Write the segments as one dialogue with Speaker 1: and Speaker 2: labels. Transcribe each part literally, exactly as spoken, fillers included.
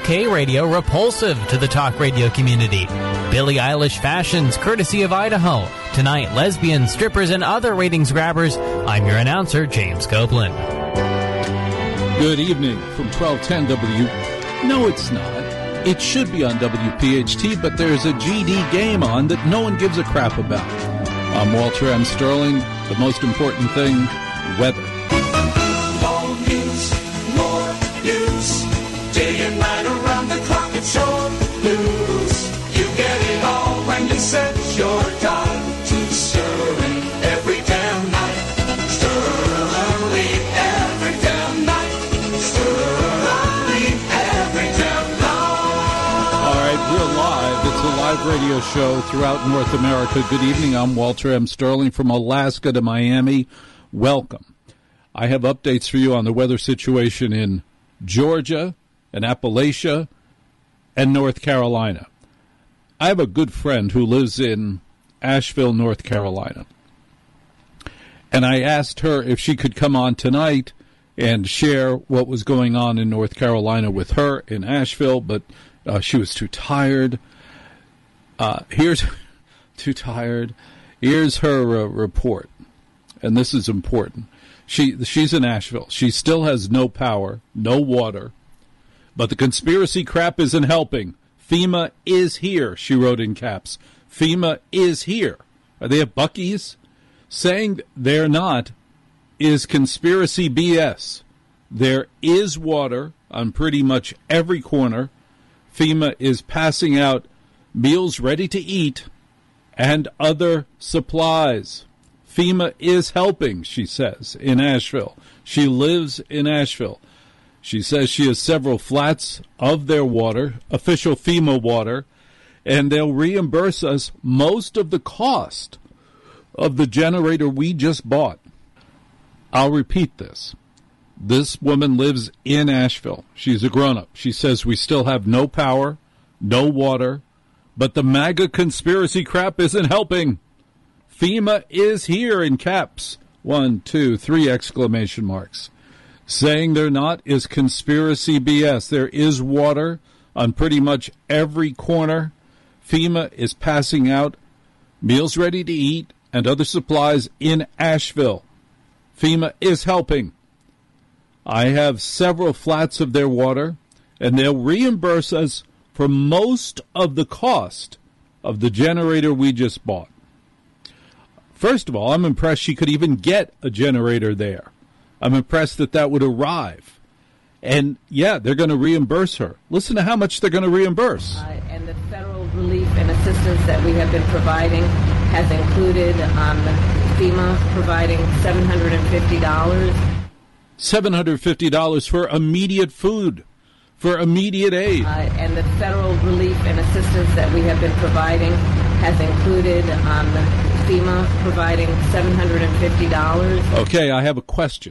Speaker 1: K Radio repulsive to the talk radio community. Billie Eilish fashions courtesy of Idaho. Tonight, lesbians, strippers, and other ratings grabbers. I'm your announcer, James Copeland.
Speaker 2: Good evening from twelve ten W. No, it's not. It should be on W P H T, but there's a G D game on that no one gives a crap about. I'm Walter M. Sterling. The most important thing, weather.
Speaker 3: More news, more news. Day and night around the clock, it's your news. You get it all when you set your time to Sterling every damn night. Sterling every damn night. Sterling every damn night.
Speaker 2: All right, we're live. It's a live radio show throughout North America. Good evening. I'm Walter M. Sterling from Alaska to Miami. Welcome. I have updates for you on the weather situation in Georgia and Appalachia and North Carolina. I have a good friend who lives in Asheville, North Carolina. And I asked her if she could come on tonight and share what was going on in North Carolina with her in Asheville, but uh, she was too tired. Uh, here's too tired. Here's her uh, report, and this is important. She she's in Asheville. She still has no power, no water, but the conspiracy crap isn't helping. FEMA is here, she wrote in caps. FEMA is here. Are they at Buc-ee's? Saying they're not is conspiracy B S. There is water on pretty much every corner. FEMA is passing out meals ready to eat and other supplies. FEMA is helping, she says, in Asheville. She lives in Asheville. She says she has several flats of their water, official FEMA water, and they'll reimburse us most of the cost of the generator we just bought. I'll repeat this. This woman lives in Asheville. She's a grown-up. She says we still have no power, no water, but the MAGA conspiracy crap isn't helping. FEMA is here in caps. One, two, three exclamation marks. Saying they're not is conspiracy B S. There is water on pretty much every corner. FEMA is passing out meals ready to eat and other supplies in Asheville. FEMA is helping. I have several flats of their water, and they'll reimburse us for most of the cost of the generator we just bought. First of all, I'm impressed she could even get a generator there. I'm impressed that that would arrive. And, yeah, they're going to reimburse her. Listen to how much they're going to reimburse.
Speaker 4: Uh, and the federal relief and assistance that we have been providing has included um, FEMA providing seven hundred fifty dollars.
Speaker 2: seven hundred fifty dollars for immediate food, for immediate aid.
Speaker 4: Uh, and the federal relief and assistance that we have been providing has included um, FEMA providing seven hundred fifty dollars.
Speaker 2: Okay, I have a question.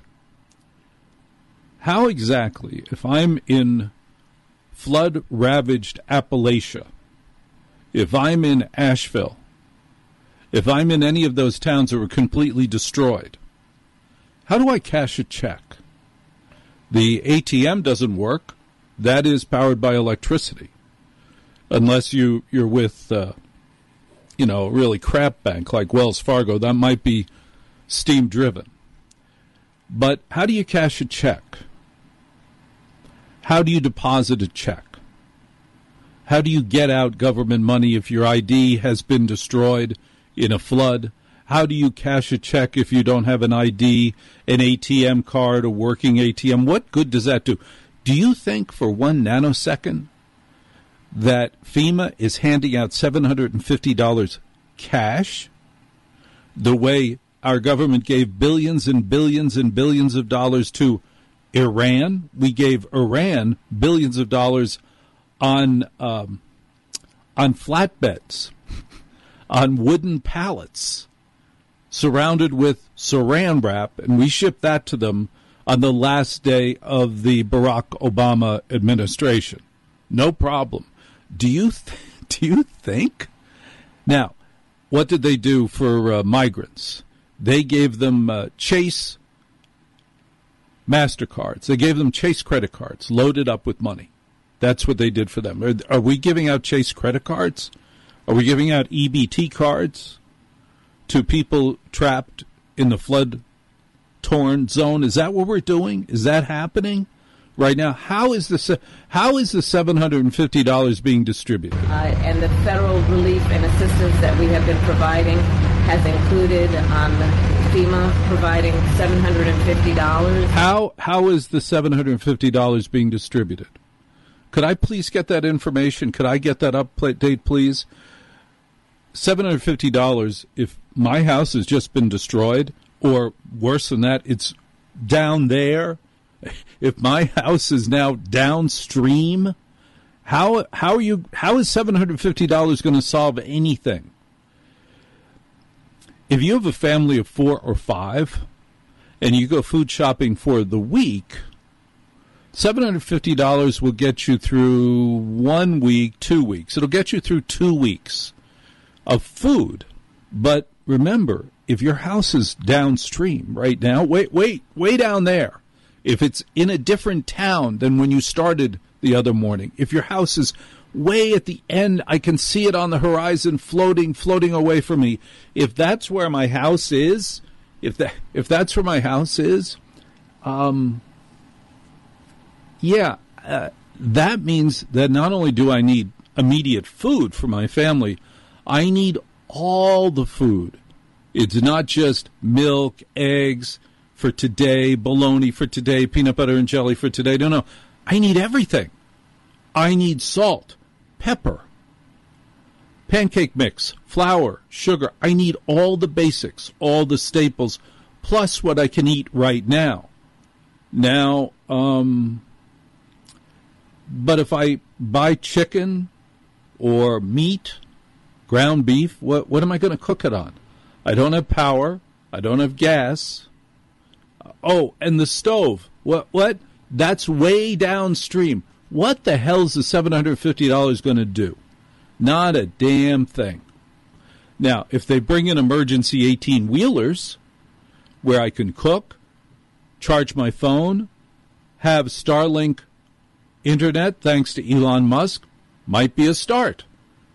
Speaker 2: How exactly, if I'm in flood-ravaged Appalachia, if I'm in Asheville, if I'm in any of those towns that were completely destroyed, how do I cash a check? The A T M doesn't work. That is powered by electricity. Unless you, you're with, uh, you know, a really crap bank like Wells Fargo, that might be steam-driven. But how do you cash a check? How do you deposit a check? How do you get out government money if your I D has been destroyed in a flood? How do you cash a check if you don't have an I D, an A T M card, a working A T M? What good does that do? Do you think for one nanosecond that FEMA is handing out seven hundred fifty dollars cash the way our government gave billions and billions and billions of dollars to Iran? We gave Iran billions of dollars on um, on flatbeds, on wooden pallets, surrounded with saran wrap, and we shipped that to them on the last day of the Barack Obama administration. No problem. Do you th- do you think? Now, what did they do for uh, migrants? They gave them uh, Chase MasterCards. They gave them Chase credit cards loaded up with money. That's what they did for them. Are, are we giving out Chase credit cards? Are we giving out E B T cards to people trapped in the flood-torn zone? Is that what we're doing? Is that happening right now? How is the how is the seven hundred fifty dollars being distributed?
Speaker 4: Uh, and the federal relief and assistance that we have been providing has included um, FEMA providing seven hundred fifty dollars.
Speaker 2: How how is the seven hundred fifty dollars being distributed? Could I please get that information? Could I get that update, please? seven hundred fifty dollars if my house has just been destroyed, or worse than that, it's down there. If my house is now downstream, how how are you? How is seven hundred fifty dollars going to solve anything? If you have a family of four or five, and you go food shopping for the week, seven hundred fifty dollars will get you through one week, two weeks. It'll get you through two weeks of food. But remember, if your house is downstream right now, wait, wait, way down there. If it's in a different town than when you started the other morning, if your house is way at the end, I can see it on the horizon floating, floating away from me. If that's where my house is, if that if that's where my house is, um, yeah, uh, that means that not only do I need immediate food for my family, I need all the food. It's not just milk, eggs for today, bologna for today, peanut butter and jelly for today. No, no. I need everything. I need salt, pepper, pancake mix, flour, sugar. I need all the basics, all the staples, plus what I can eat right now. Now, um, but if I buy chicken or meat, ground beef, what what am I going to cook it on? I don't have power. I don't have gas. Oh, and the stove. What? What? That's way downstream. What the hell is the seven hundred fifty dollars going to do? Not a damn thing. Now, if they bring in emergency eighteen-wheelers where I can cook, charge my phone, have Starlink internet thanks to Elon Musk, might be a start.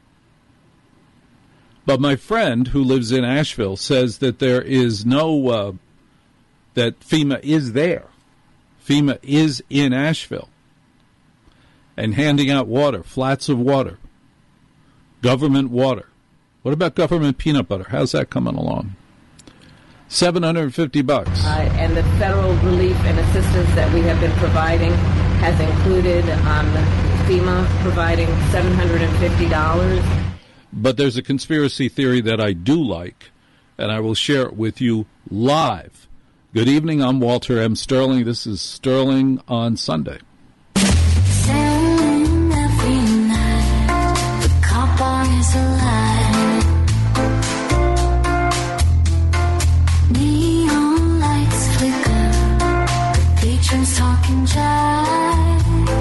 Speaker 2: But my friend who lives in Asheville says that there is no, uh, that FEMA is there. FEMA is in Asheville and handing out water, flats of water, government water. What about government peanut butter? How's that coming along? seven hundred fifty bucks.
Speaker 4: Uh, and the federal relief and assistance that we have been providing has included um, FEMA providing seven hundred fifty dollars.
Speaker 2: But there's a conspiracy theory that I do like, and I will share it with you live. Good evening, I'm Walter M. Sterling. This is Sterling on Sunday.
Speaker 5: Sailing every night, the car bar is alive. Neon lights flicker, the patrons talking jive.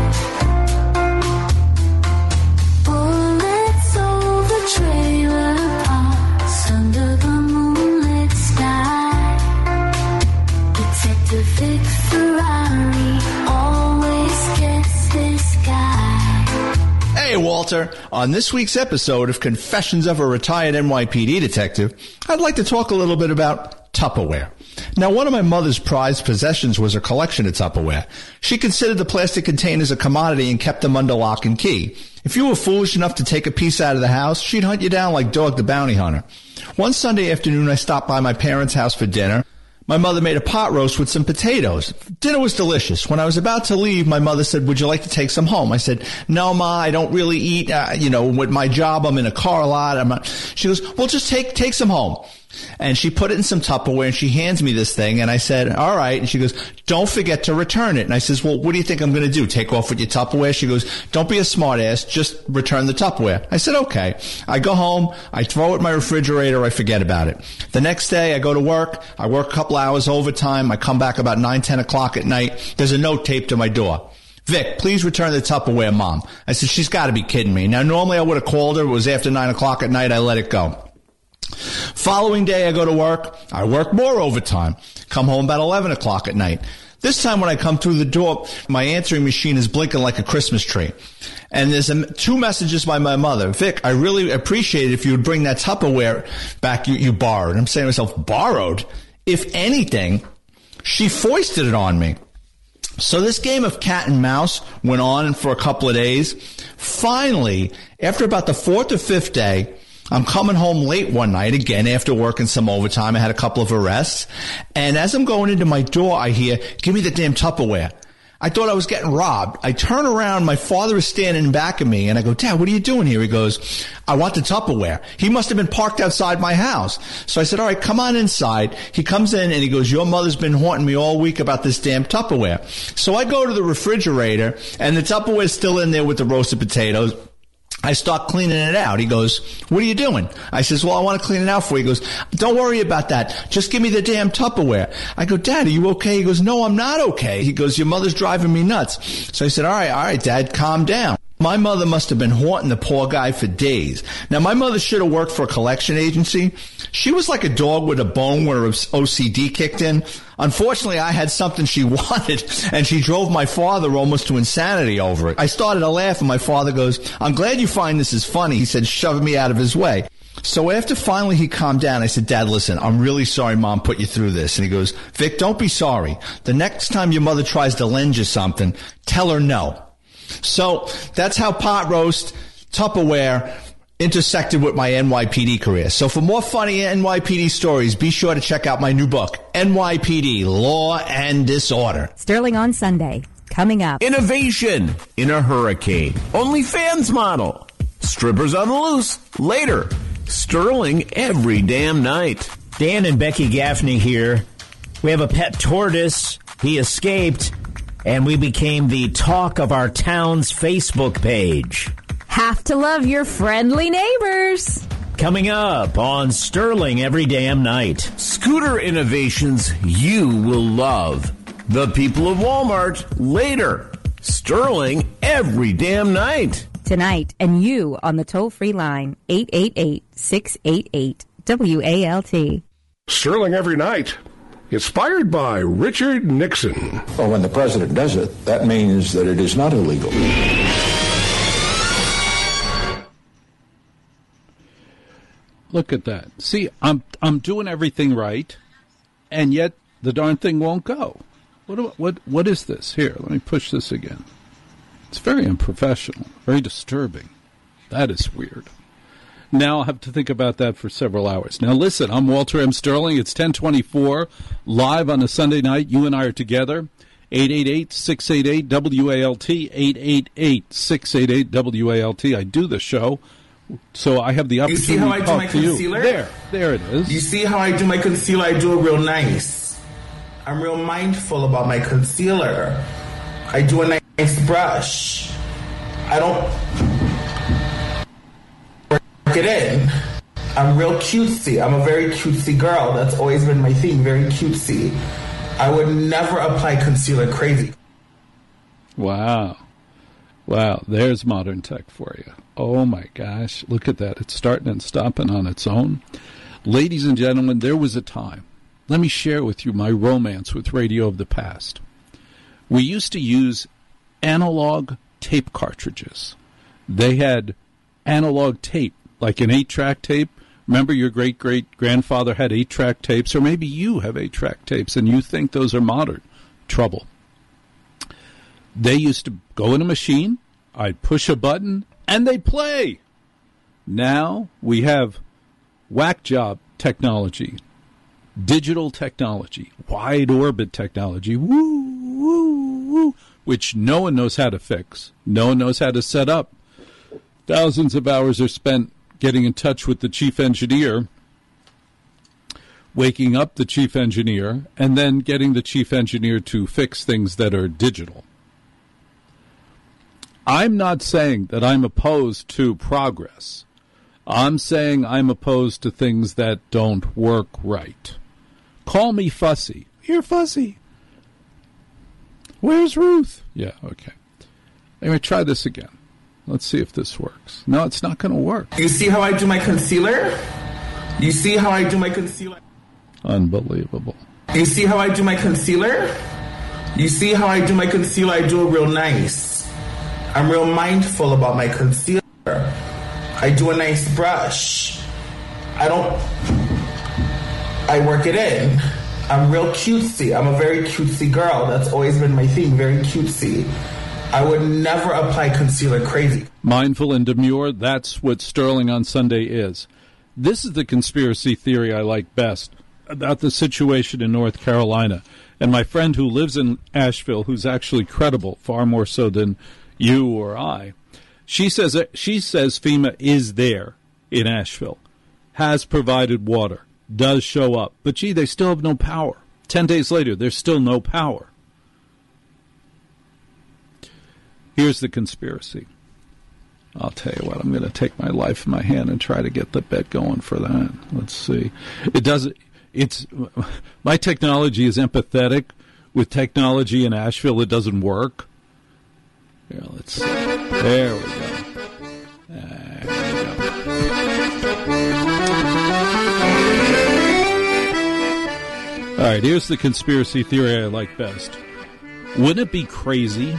Speaker 5: Bullets over trailer parks under the moonlit sky. Detective Vic Ferrari always gets this guy.
Speaker 6: Hey, Walter. On this week's episode of Confessions of a Retired N Y P D Detective, I'd like to talk a little bit about Tupperware. Now, one of my mother's prized possessions was her collection of Tupperware. She considered the plastic containers a commodity and kept them under lock and key. If you were foolish enough to take a piece out of the house, she'd hunt you down like Dog the Bounty Hunter. One Sunday afternoon, I stopped by my parents' house for dinner. My mother made a pot roast with some potatoes. Dinner was delicious. When I was about to leave, my mother said, "Would you like to take some home?" I said, "No, Ma, I don't really eat. Uh, you know, with my job, I'm in a car a lot." I'm not. She goes, "Well, just take take some home." And she put it in some Tupperware, and she hands me this thing, and I said, "All right." And she goes, "Don't forget to return it." And I says, "Well, what do you think I'm going to do? Take off with your Tupperware?" She goes, "Don't be a smart ass. Just return the Tupperware." I said, "Okay." I go home. I throw it in my refrigerator. I forget about it. The next day, I go to work. I work a couple hours overtime. I come back about nine, ten o'clock at night. There's a note taped to my door. "Vic, please return the Tupperware, Mom." I said, "She's got to be kidding me." Now, normally I would have called her. It was after nine o'clock at night. I let it go. Following day, I go to work. I work more overtime. Come home about eleven o'clock at night. This time when I come through the door, my answering machine is blinking like a Christmas tree. And there's a, two messages by my mother. Vic, I really appreciate it if you would bring that Tupperware back you, you borrowed. I'm saying to myself, borrowed? If anything, she foisted it on me. So this game of cat and mouse went on for a couple of days. Finally, after about the fourth or fifth day, I'm coming home late one night, again, after working some overtime. I had a couple of arrests. And as I'm going into my door, I hear, give me the damn Tupperware. I thought I was getting robbed. I turn around. My father is standing back of me, and I go, Dad, what are you doing here? He goes, I want the Tupperware. He must have been parked outside my house. So I said, all right, come on inside. He comes in, and he goes, your mother's been haunting me all week about this damn Tupperware. So I go to the refrigerator, and the Tupperware's still in there with the roasted potatoes. I start cleaning it out. He goes, what are you doing? I says, well, I want to clean it out for you. He goes, don't worry about that. Just give me the damn Tupperware. I go, Dad, are you okay? He goes, no, I'm not okay. He goes, your mother's driving me nuts. So I said, all right, all right, Dad, calm down. My mother must have been haunting the poor guy for days. Now, my mother should have worked for a collection agency. She was like a dog with a bone where her O C D kicked in. Unfortunately, I had something she wanted, and she drove my father almost to insanity over it. I started to laugh, and my father goes, I'm glad you find this is funny. He said, shoving me out of his way. So after finally he calmed down, I said, Dad, listen, I'm really sorry Mom put you through this. And he goes, Vic, don't be sorry. The next time your mother tries to lend you something, tell her no. So that's how pot roast, Tupperware intersected with my N Y P D career. So for more funny N Y P D stories, be sure to check out my new book, N Y P D, Law and Disorder.
Speaker 7: Sterling on Sunday. Coming up.
Speaker 8: Innovation in a hurricane. OnlyFans model. Strippers on the loose. Later. Sterling every damn night.
Speaker 9: Dan and Becky Gaffney here. We have a pet tortoise. He escaped, and we became the talk of our town's Facebook page.
Speaker 7: Have to love your friendly neighbors.
Speaker 9: Coming up on Sterling every damn night.
Speaker 8: Scooter innovations you will love. The people of Walmart later. Sterling every damn night.
Speaker 7: Tonight, and you on the toll-free line, eight eight eight, six eight eight, W A L T.
Speaker 10: Sterling every night. Inspired by Richard Nixon.
Speaker 11: Well, when the president does it, that means that it is not illegal.
Speaker 2: Look at that. See, I'm I'm doing everything right, and yet the darn thing won't go. What what what is this? Here, let me push this again. It's very unprofessional, very disturbing. That is weird. Now I'll have to think about that for several hours. Now listen, I'm Walter M. Sterling. It's ten twenty-four, live on a Sunday night. You and I are together. eight eight eight, six eight eight, W A L T, eight eight eight, six eight eight, W A L T. I do the show, so I have the opportunity
Speaker 12: you see how I
Speaker 2: to
Speaker 12: do
Speaker 2: talk
Speaker 12: my
Speaker 2: to
Speaker 12: concealer?
Speaker 2: You. There, there it is.
Speaker 12: You see how I do my concealer? I do it real nice. I'm real mindful about my concealer. I do a nice brush. I don't work it in. I'm real cutesy. I'm a very cutesy girl. That's always been my theme, very cutesy. I would never apply concealer crazy.
Speaker 2: Wow. Wow, there's modern tech for you. Oh, my gosh. Look at that. It's starting and stopping on its own. Ladies and gentlemen, there was a time. Let me share with you my romance with radio of the past. We used to use analog tape cartridges. They had analog tape, like an eight-track tape. Remember your great-great-grandfather had eight-track tapes, or maybe you have eight-track tapes and you think those are modern. Trouble. They used to go in a machine, I'd push a button, and they'd play. Now we have whack job technology, digital technology, wide orbit technology, woo, woo, woo, which no one knows how to fix. No one knows how to set up. Thousands of hours are spent getting in touch with the chief engineer, waking up the chief engineer, and then getting the chief engineer to fix things that are digital. I'm not saying that I'm opposed to progress. I'm saying I'm opposed to things that don't work right. Call me fussy. You're fussy. Where's Ruth? Yeah, okay. Anyway, try this again. Let's see if this works. No, it's not going to work.
Speaker 12: You see how I do my concealer? You see how I do my concealer?
Speaker 2: Unbelievable.
Speaker 12: You see how I do my concealer? You see how I do my concealer? I do it real nice. I'm real mindful about my concealer. I do a nice brush. I don't... I work it in. I'm real cutesy. I'm a very cutesy girl. That's always been my thing, very cutesy. I would never apply concealer crazy.
Speaker 2: Mindful and demure, that's what Sterling on Sunday is. This is the conspiracy theory I like best about the situation in North Carolina. And my friend who lives in Asheville, who's actually credible, far more so than you or I, she says she says FEMA is there in Asheville, has provided water, does show up. But, gee, they still have no power. Ten days later, there's still no power. Here's the conspiracy. I'll tell you what, I'm going to take my life in my hand and try to get the bet going for that. Let's see. It doesn't, it's, my technology is empathetic. With technology in Asheville, it doesn't work. Here, let's see. There we go. There we go. All right, here's the conspiracy theory I like best. Wouldn't it be crazy...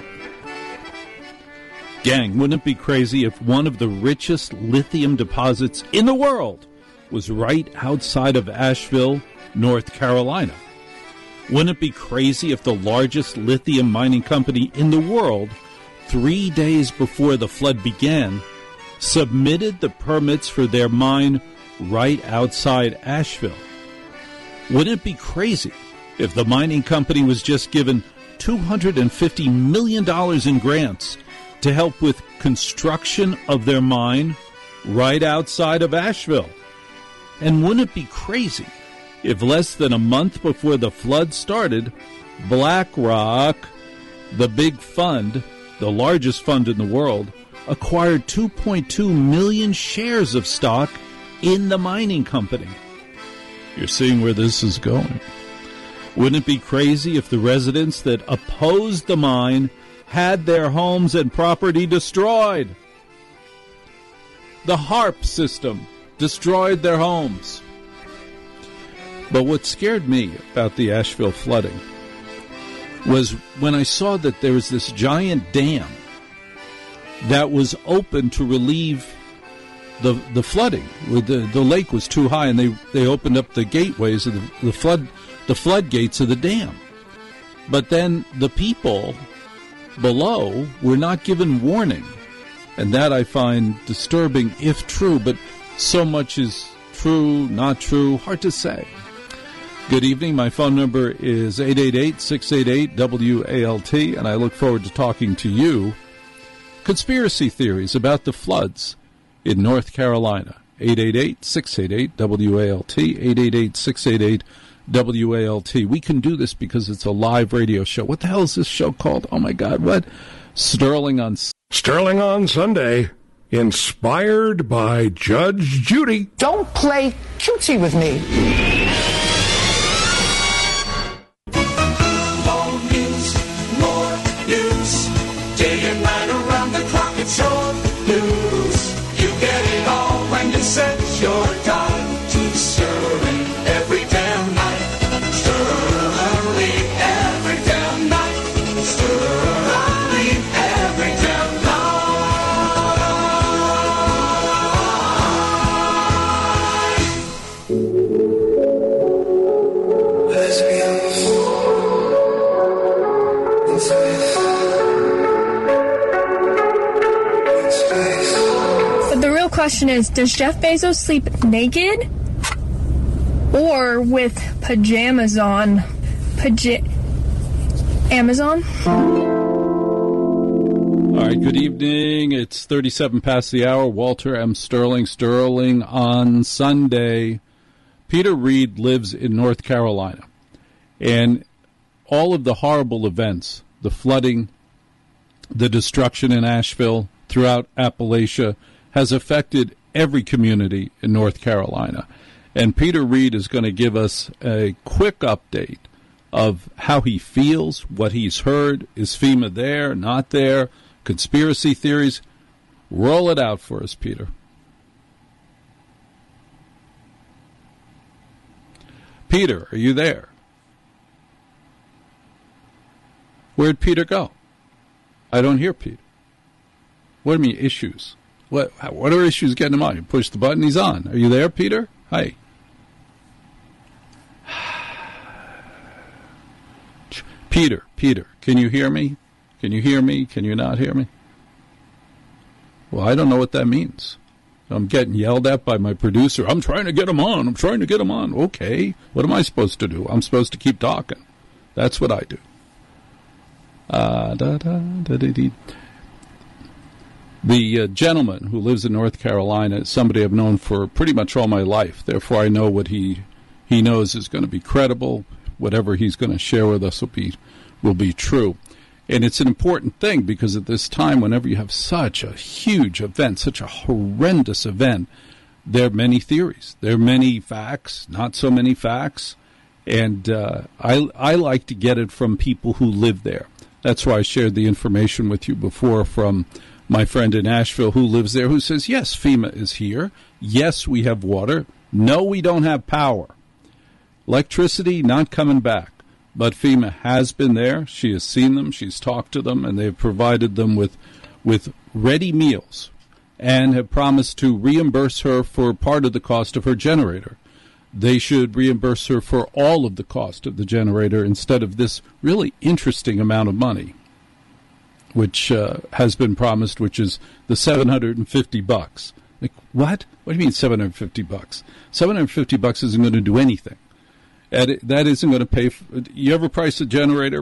Speaker 2: Gang, wouldn't it be crazy if one of the richest lithium deposits in the world was right outside of Asheville, North Carolina? Wouldn't it be crazy if the largest lithium mining company in the world, three days before the flood began, submitted the permits for their mine right outside Asheville? Wouldn't it be crazy if the mining company was just given two hundred fifty million dollars in grants to help with construction of their mine right outside of Asheville? And wouldn't it be crazy if less than a month before the flood started, BlackRock, the big fund, the largest fund in the world, acquired two point two million shares of stock in the mining company? You're seeing where this is going. Wouldn't it be crazy if the residents that opposed the mine had their homes and property destroyed? The HARP system destroyed their homes. But what scared me about the Asheville flooding was when I saw that there was this giant dam that was open to relieve the the flooding. The, the lake was too high, and they, they opened up the gateways of the, the flood the floodgates of the dam. But then the people below were not given warning, and that I find disturbing if true, but so much is true, not true, hard to say. Good evening. My phone number is eight eight eight, six eight eight, W A L T, and I look forward to talking to you. Conspiracy theories about the floods in North Carolina. eight eight eight, six eight eight, W A L T, eight eight eight, six eight eight, W A L T. We can do this because it's a live radio show. What the hell is this show called? Oh, my God, what? Sterling on...
Speaker 10: Sterling on Sunday, inspired by Judge Judy.
Speaker 13: Don't play cutesy with me.
Speaker 3: More news, more news. Day and night around the clock, it's your news. You get it all when you set your time to Sterling every damn night. Sterling every damn night. Sterling every damn night. Lesbians.
Speaker 14: But the real question is, does Jeff Bezos sleep naked or with pajamas on? Paja- Amazon?
Speaker 2: All right, good evening. It's thirty-seven past the hour. Walter M. Sterling, Sterling on Sunday. Peter Reed lives in North Carolina. And all of the horrible events, the flooding, the destruction in Asheville, throughout Appalachia, has affected every community in North Carolina. And Peter Reed is going to give us a quick update of how he feels, what he's heard. Is FEMA there, not there? Conspiracy theories. Roll it out for us, Peter. Peter, are you there? Where'd Peter go? I don't hear Peter. What do you mean, issues? What What are issues getting him on? You push the button, he's on. Are you there, Peter? Hi. Peter, Peter, can you hear me? Can you hear me? Can you not hear me? Well, I don't know what that means. I'm getting yelled at by my producer. I'm trying to get him on. I'm trying to get him on. Okay. What am I supposed to do? I'm supposed to keep talking. That's what I do. Uh, da, da, da, da, da. The uh, gentleman who lives in North Carolina is somebody I've known for pretty much all my life. Therefore, I know what he he knows is going to be credible. Whatever he's going to share with us will be will be true. And it's an important thing because at this time, whenever you have such a huge event, such a horrendous event, there are many theories. There are many facts, not so many facts. And uh, I, I like to get it from people who live there. That's why I shared the information with you before from my friend in Asheville who lives there, who says, yes, FEMA is here. Yes, we have water. No, we don't have power. Electricity not coming back. But FEMA has been there. She has seen them. She's talked to them, and they've provided them with with ready meals and have promised to reimburse her for part of the cost of her generator. They should reimburse her for all of the cost of the generator instead of this really interesting amount of money, which uh, has been promised, which is the seven hundred fifty bucks. Like, what? What do you mean seven hundred fifty bucks? seven hundred fifty bucks isn't going to do anything. And it, that isn't going to pay for, you ever price a generator?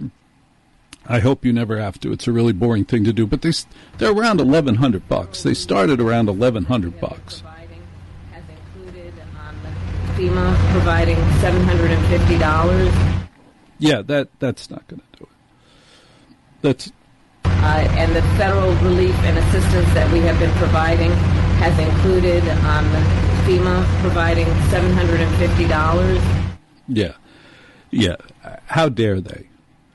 Speaker 2: I hope you never have to. It's a really boring thing to do. But they, they're around eleven hundred bucks. They started around eleven hundred bucks.
Speaker 4: Has included um, FEMA providing seven hundred fifty dollars.
Speaker 2: Yeah, that that's not going to do it. That's
Speaker 4: uh, and the federal relief and assistance that we have been providing has included um, FEMA providing seven hundred fifty dollars.
Speaker 2: Yeah. Yeah. How dare they?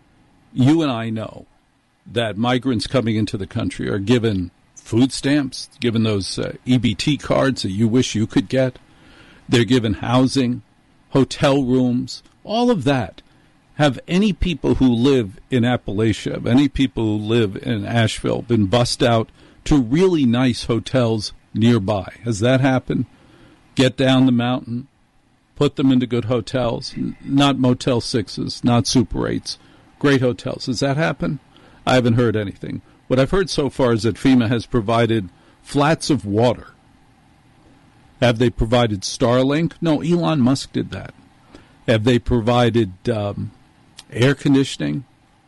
Speaker 2: You and I know that migrants coming into the country are given food stamps, given those uh, E B T cards that you wish you could get. They're given housing, hotel rooms, all of that. Have any people who live in Appalachia, have any people who live in Asheville been bussed out to really nice hotels nearby? Has that happened? Get down the mountain, put them into good hotels, not Motel Sixes, not Super Eights, great hotels. Does that happen? I haven't heard anything. What I've heard so far is that FEMA has provided flats of water. Have they provided Starlink? No, Elon Musk did that. Have they provided um, air conditioning,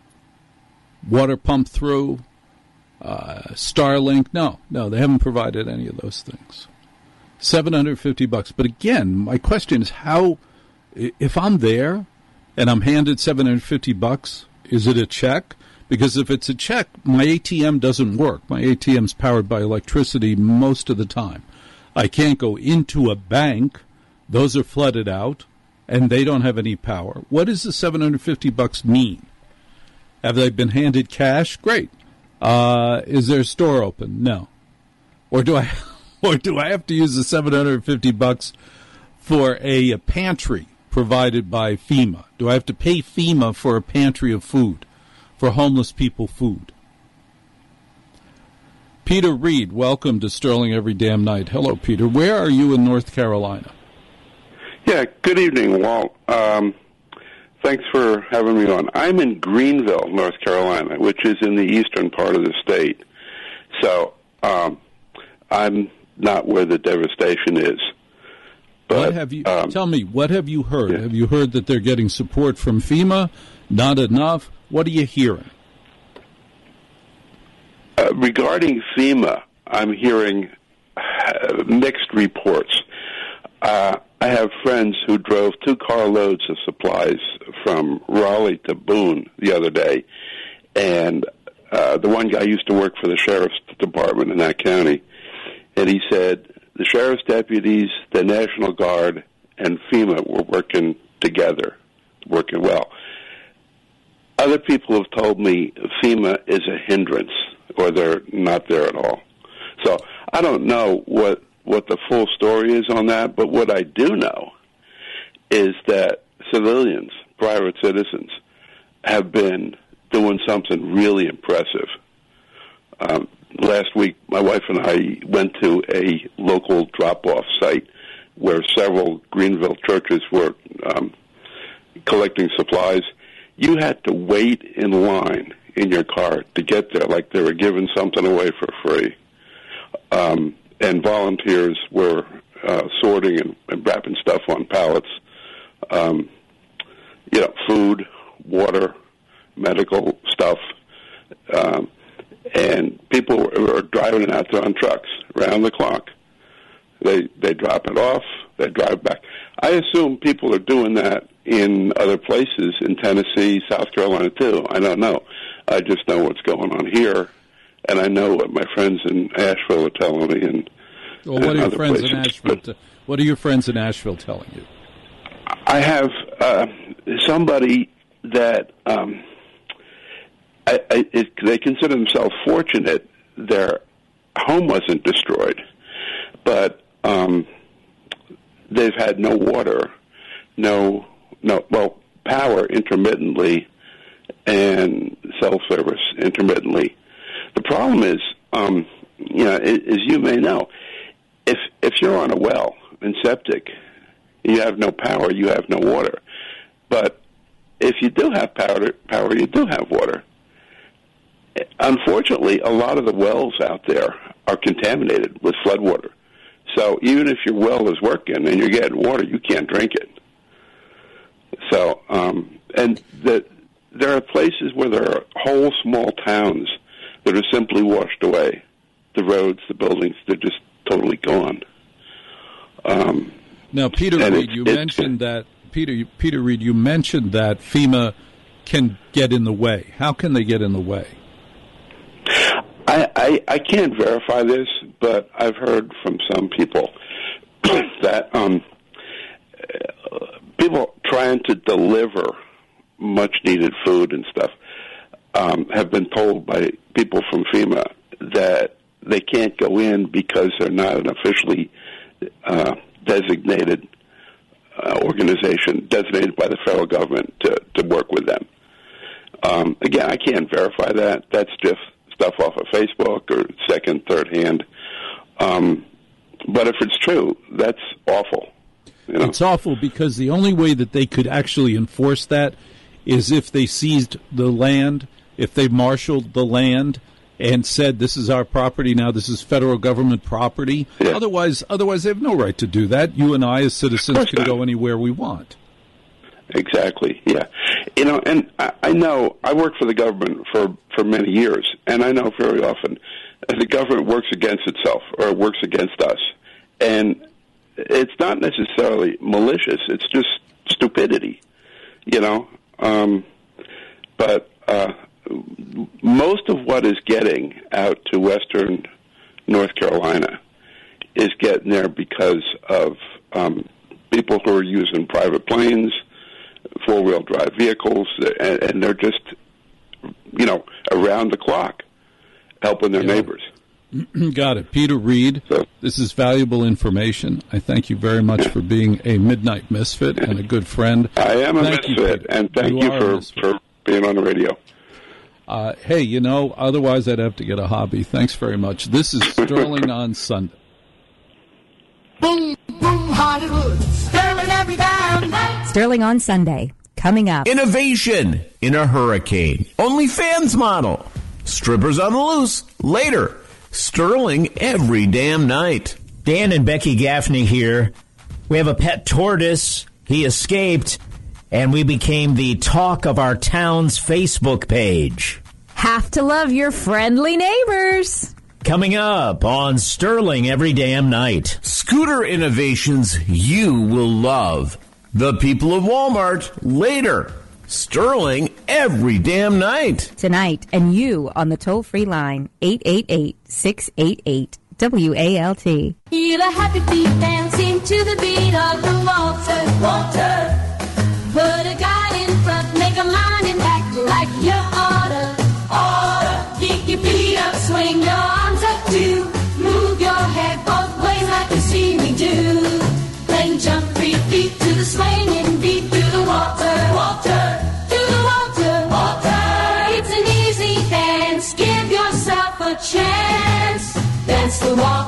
Speaker 2: water pumped through, uh, Starlink? No, no, they haven't provided any of those things. seven hundred fifty bucks. But again, my question is how, if I'm there and I'm handed seven hundred fifty bucks, is it a check? Because if it's a check, my A T M doesn't work. My A T M's powered by electricity most of the time. I can't go into a bank. Those are flooded out, and they don't have any power. What does the seven hundred fifty bucks mean? Have they been handed cash? Great. Uh, is their store open? No. Or do I... Or do I have to use the seven hundred fifty bucks for a, a pantry provided by FEMA? Do I have to pay FEMA for a pantry of food, for homeless people food? Peter Reed, welcome to Sterling Every Damn Night. Hello, Peter. Where are you in North Carolina?
Speaker 15: Yeah, good evening, Walt. Um, thanks for having me on. I'm in Greenville, North Carolina, which is in the eastern part of the state. So um, I'm not where the devastation is. But,
Speaker 2: what have you?
Speaker 15: Um,
Speaker 2: tell me, what have you heard?
Speaker 15: Yeah.
Speaker 2: Have you heard that they're getting support from FEMA? Not enough? What are you hearing?
Speaker 15: Uh, regarding FEMA, I'm hearing uh, mixed reports. Uh, I have friends who drove two carloads of supplies from Raleigh to Boone the other day, and uh, the one guy used to work for the sheriff's department in that county. And he said the sheriff's deputies, the National Guard, and FEMA were working together, working well. Other people have told me FEMA is a hindrance, or they're not there at all. So I don't know what, what the full story is on that, but what I do know is that civilians, private citizens, have been doing something really impressive. Um, last week, my wife and I went to a local drop-off site where several Greenville churches were um, collecting supplies. You had to wait in line in your car to get there, like they were giving something away for free. Um, and volunteers were uh, sorting and, and wrapping stuff on pallets. Um, you know, food, water, medical stuff. Um, and people were, were driving it out there on trucks around the clock. They they drop it off, they drive back. I assume people are doing that in other places, in Tennessee, South Carolina too. I don't know. I just know what's going on here, and I know what my friends in Asheville are telling me. And
Speaker 2: well, what
Speaker 15: and
Speaker 2: are your
Speaker 15: other
Speaker 2: friends
Speaker 15: places.
Speaker 2: in Asheville? T- what are your friends in Asheville telling you?
Speaker 15: I have uh, somebody that um, I, I, it, they consider themselves fortunate. Their home wasn't destroyed, but um, they've had no water, no, no, well, power intermittently, and cell service intermittently. The problem is, um, you know, as you may know, if if you're on a well and septic, you have no power, you have no water. But if you do have power, power, you do have water. Unfortunately, a lot of the wells out there are contaminated with floodwater. So even if your well is working and you're getting water, you can't drink it. So, um, and the, there are places where there are whole small towns that are simply washed away. The roads, the buildings, they're just totally gone. Um,
Speaker 2: now, Peter Reed, you mentioned that Peter Peter Reed, you mentioned that FEMA can get in the way. How can they get in the way?
Speaker 15: I, I, I can't verify this, but I've heard from some people that um, people trying to deliver much-needed food and stuff um, have been told by people from FEMA that they can't go in because they're not an officially uh, designated uh, organization, designated by the federal government to, to work with them. Um, again, I can't verify that. That's just stuff off of Facebook or second, third hand. Um, but if it's true, that's awful. You know?
Speaker 2: It's awful because the only way that they could actually enforce that is if they seized the land, if they marshaled the land and said, this is our property now, this is federal government property. Yeah. Otherwise, otherwise, they have no right to do that. You and I, as citizens, can go anywhere we want.
Speaker 15: Exactly, yeah. You know, and I, I know, I worked for the government for, for many years, and I know very often the government works against itself or it works against us. And it's not necessarily malicious, it's just stupidity, you know. Um, but uh, most of what is getting out to western North Carolina is getting there because of um, people who are using private planes, four-wheel drive vehicles, and, and they're just, you know, around the clock helping their
Speaker 2: yeah.
Speaker 15: neighbors.
Speaker 2: Got it. Peter Reed, so, this is valuable information. I thank you very much for being a Midnight Misfit and a good friend.
Speaker 15: I am a
Speaker 2: thank
Speaker 15: misfit,
Speaker 2: you,
Speaker 15: and thank
Speaker 2: you,
Speaker 15: you for, for being on the radio.
Speaker 2: Uh, hey, you know, otherwise I'd have to get a hobby. Thanks very much. This is Sterling on Sunday.
Speaker 3: Boom, boom, Hollywood. Sterling every damn night.
Speaker 7: Sterling on Sunday. Coming up.
Speaker 8: Innovation in a hurricane. OnlyFans model. Strippers on the loose. Later. Sterling every damn night.
Speaker 9: Dan and Becky Gaffney here. We have a pet tortoise. He escaped, and we became the talk of our town's Facebook page.
Speaker 16: Have to love your friendly neighbors.
Speaker 9: Coming up on Sterling every damn night.
Speaker 8: Scooter innovations you will love. The people of Walmart later. Sterling every damn night.
Speaker 7: Tonight, and you on the toll-free line, eight eight eight, six eight eight, W A L T.
Speaker 5: Feel a happy beat dancing to the beat of the waltz. Walter. Put a guy in front, make a line and act like you oughta. Oughta. Kick your feet up, swing your arms up too. Move your head both ways like you see me do. Then jump three feet to the swinging beat through the water. Walter. To the water. Walter. It's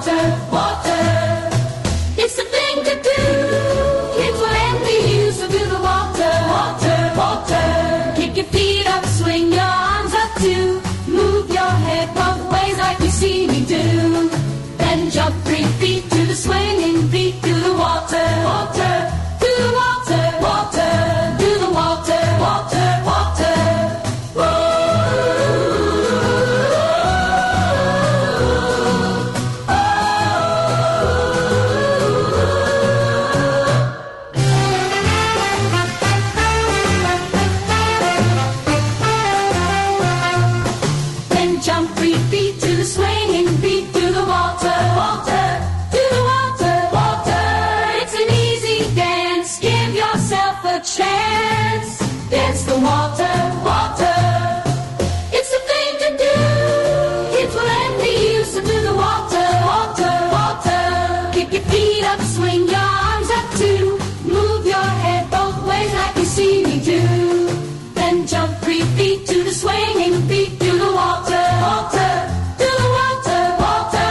Speaker 5: water, water. It's the thing to do. Kids will envy you, so do the water, water, water. Kick your feet up, swing your arms up too. Move your head both ways like you see me do. Then jump three feet to the swinging beat. Do the water, water. Do the water, water. Do the water, water, water. Then jump three feet to the swinging beat. Do the water, water. Do the water, water. It's an easy dance. Give yourself a chance. Dance the water, water. It's the thing to do. Kids will envy you, so do the water, water, water. Kick your feet up, swing your arms up too. Move your head both ways like you see me do. Then jump three feet to the swinging beat. Do the water, water. Do the water, water.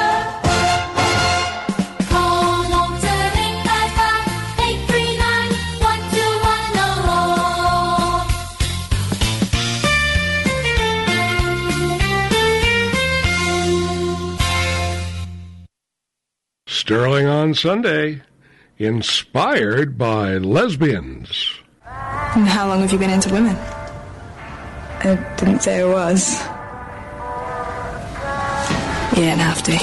Speaker 5: Call water eight five five, eight three nine, one two one zero.
Speaker 10: Sterling on Sunday, inspired by lesbians.
Speaker 17: And how long have you been into women? I didn't say I was. You didn't have to.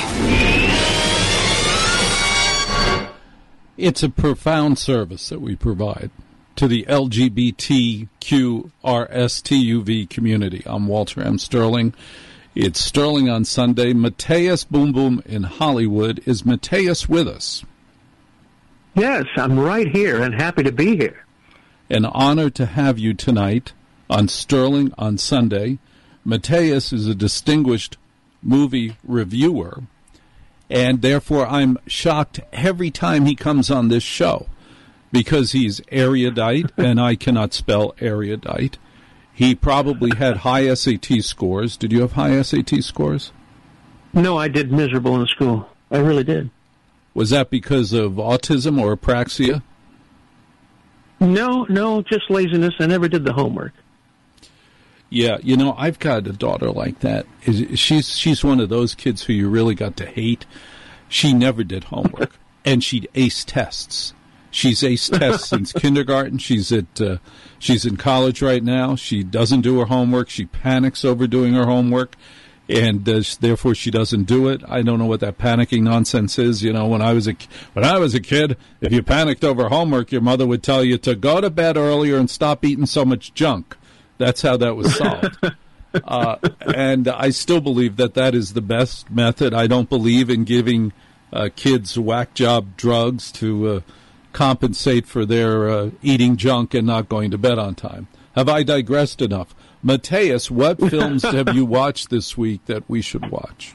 Speaker 2: It's a profound service that we provide to the L G B T Q R S T U V community. I'm Walter M. Sterling. It's Sterling on Sunday. Mateus Boom Boom in Hollywood. Is Mateus with us?
Speaker 18: Yes, I'm right here and happy to be here.
Speaker 2: An honor to have you tonight on Sterling on Sunday. Mateus is a distinguished movie reviewer, and therefore I'm shocked every time he comes on this show because he's erudite, and I cannot spell erudite. He probably had high S A T scores. Did you have high S A T scores?
Speaker 18: No, I did miserable in school. I really did.
Speaker 2: Was that because of autism or apraxia?
Speaker 18: No, no, just laziness. I never did the homework.
Speaker 2: Yeah, you know, I've got a daughter like that. She's she's one of those kids who you really got to hate. She never did homework, and she'd ace tests. She's aced tests since kindergarten. She's at uh, she's in college right now. She doesn't do her homework. She panics over doing her homework, and uh, therefore she doesn't do it. I don't know what that panicking nonsense is. You know, when I was a when I was a kid, if you panicked over homework, your mother would tell you to go to bed earlier and stop eating so much junk. That's how that was solved. uh, and I still believe that that is the best method. I don't believe in giving uh, kids whack job drugs to uh, compensate for their uh, eating junk and not going to bed on time. Have I digressed enough? Mateus, what films have you watched this week that we should watch?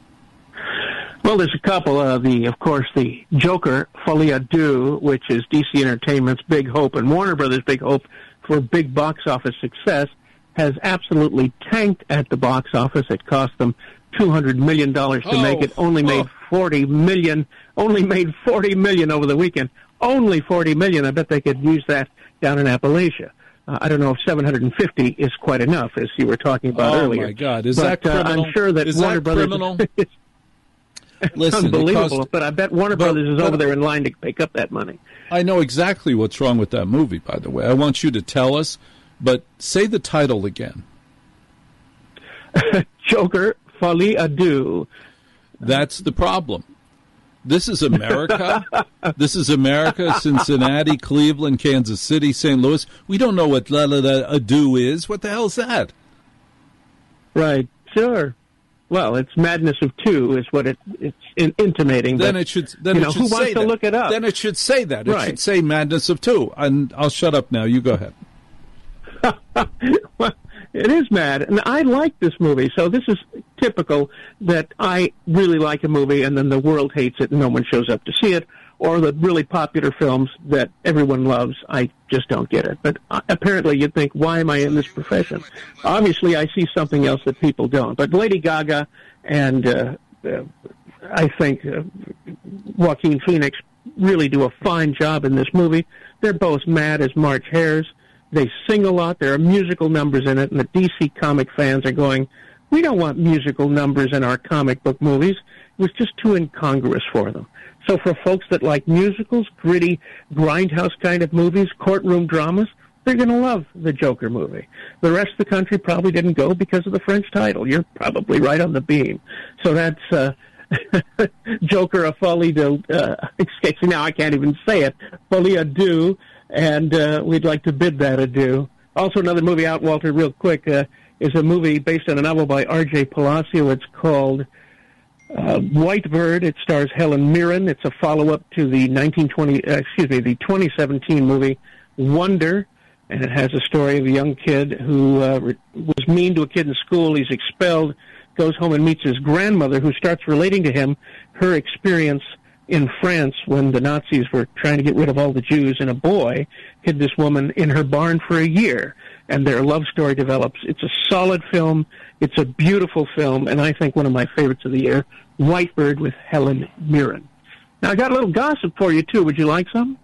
Speaker 18: Well, there's a couple. Uh, the, of course, the Joker, Folie à Deux, which is D C Entertainment's big hope and Warner Brothers' big hope for big box office success, has absolutely tanked at the box office. It cost them two hundred million dollars to
Speaker 2: oh,
Speaker 18: make it. Only made forty million dollars. Only made forty million dollars over the weekend. Only forty million dollars. I bet they could use that down in Appalachia. Uh, I don't know if seven hundred fifty is quite enough, as you were talking about
Speaker 2: oh
Speaker 18: earlier.
Speaker 2: Oh, my God. Is
Speaker 18: but,
Speaker 2: that criminal?
Speaker 18: Uh, I'm sure that
Speaker 2: is
Speaker 18: Warner
Speaker 2: that
Speaker 18: Brothers
Speaker 2: criminal?
Speaker 18: Is,
Speaker 2: Listen,
Speaker 18: unbelievable,
Speaker 2: cost,
Speaker 18: but I bet Warner
Speaker 2: but,
Speaker 18: Brothers is
Speaker 2: but,
Speaker 18: over there in line to pick up that money.
Speaker 2: I know exactly what's wrong with that movie, by the way. I want you to tell us, but say the title again.
Speaker 18: Joker, Folie à Deux.
Speaker 2: That's the problem. This is America. This is America, Cincinnati, Cleveland, Kansas City, Saint Louis. We don't know what La La La Adieu is. What the hell is that?
Speaker 18: Right, sure. Well, it's Madness of Two is what it, it's in, intimating.
Speaker 2: Then
Speaker 18: but,
Speaker 2: it should. Then
Speaker 18: you
Speaker 2: it
Speaker 18: know,
Speaker 2: should
Speaker 18: who
Speaker 2: say
Speaker 18: wants
Speaker 2: that.
Speaker 18: to look it up?
Speaker 2: Then it should say that. It
Speaker 18: right.
Speaker 2: should say Madness of Two. And I'll shut up now. You go ahead.
Speaker 18: Well, it is mad, and I like this movie. So this is typical that I really like a movie, and then the world hates it, and no one shows up to see it. Or the really popular films that everyone loves, I just don't get it. But uh, apparently you'd think, why am I in this profession? Obviously I see something else that people don't. But Lady Gaga and uh, uh, I think uh, Joaquin Phoenix really do a fine job in this movie. They're both mad as March hares. They sing a lot. There are musical numbers in it, and the D C comic fans are going, we don't want musical numbers in our comic book movies. It was just too incongruous for them. So for folks that like musicals, gritty, grindhouse kind of movies, courtroom dramas, they're going to love the Joker movie. The rest of the country probably didn't go because of the French title. You're probably right on the beam. So that's uh, Joker, a folie de... Uh, now I can't even say it. Folie à deux, and uh, we'd like to bid that adieu. Also another movie out, Walter, real quick, uh, is a movie based on a novel by R J Palacio. It's called uh, White Bird. It stars Helen Mirren. It's a follow-up to the nineteen twenty, uh, excuse me, the twenty seventeen movie Wonder. And it has a story of a young kid who uh, re- was mean to a kid in school. He's expelled, goes home and meets his grandmother, who starts relating to him her experience in France when the Nazis were trying to get rid of all the Jews, and a boy hid this woman in her barn for a year, and their love story develops. It's a solid film. It's a beautiful film, and I think one of my favorites of the year, White Bird with Helen Mirren. Now, I got a little gossip for you, too. Would you like some?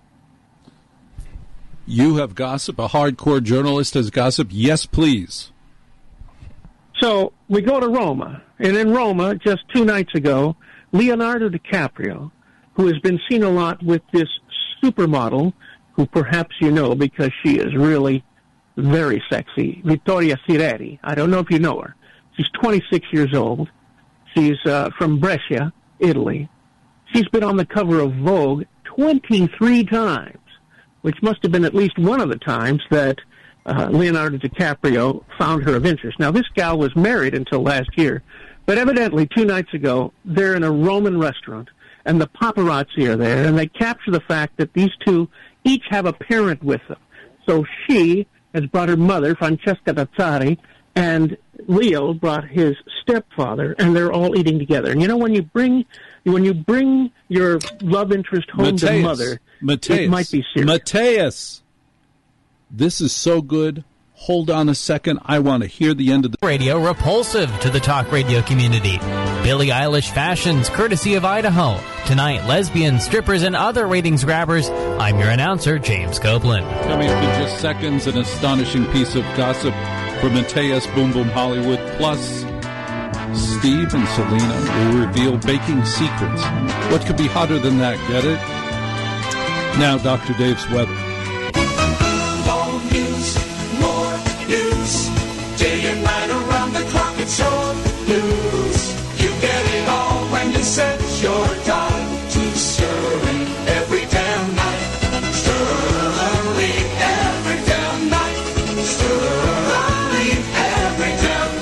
Speaker 2: You have gossip? A hardcore journalist has gossip? Yes, please.
Speaker 18: So we go to Roma, and in Roma, just two nights ago, Leonardo DiCaprio, who has been seen a lot with this supermodel, who perhaps you know because she is really very sexy, Vittoria Sireri. I don't know if you know her. She's twenty-six years old. She's uh, from Brescia, Italy. She's been on the cover of Vogue twenty-three times, which must have been at least one of the times that uh, Leonardo DiCaprio found her of interest. Now, this gal was married until last year, but evidently two nights ago, they're in a Roman restaurant, and the paparazzi are there, and they capture the fact that these two each have a parent with them. So she has brought her mother, Francesca Dazzari, and Leo brought his stepfather, and they're all eating together. And you know, when you bring when you bring your love interest home
Speaker 2: Mateus,
Speaker 18: to mother,
Speaker 2: Mateus,
Speaker 18: it might be serious.
Speaker 2: Mateus, this is so good. Hold on a second. I want to hear the end of the
Speaker 1: radio. Repulsive to the talk radio community. Billie Eilish fashions, courtesy of Idaho. Tonight, lesbians, strippers, and other ratings grabbers. I'm your announcer, James Copeland.
Speaker 2: Coming up in just seconds, an astonishing piece of gossip from Mateus Boom Boom Hollywood. Plus, Steve and Selena will reveal baking secrets. What could be hotter than that? Get it? Now, Doctor Dave's weather.
Speaker 3: More news, more news. Day and night around the clock, it's your news. You get it all when you set your time to Sterling every damn night. Sterling every damn night. Sterling every damn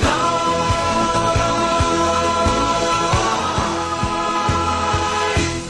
Speaker 3: night.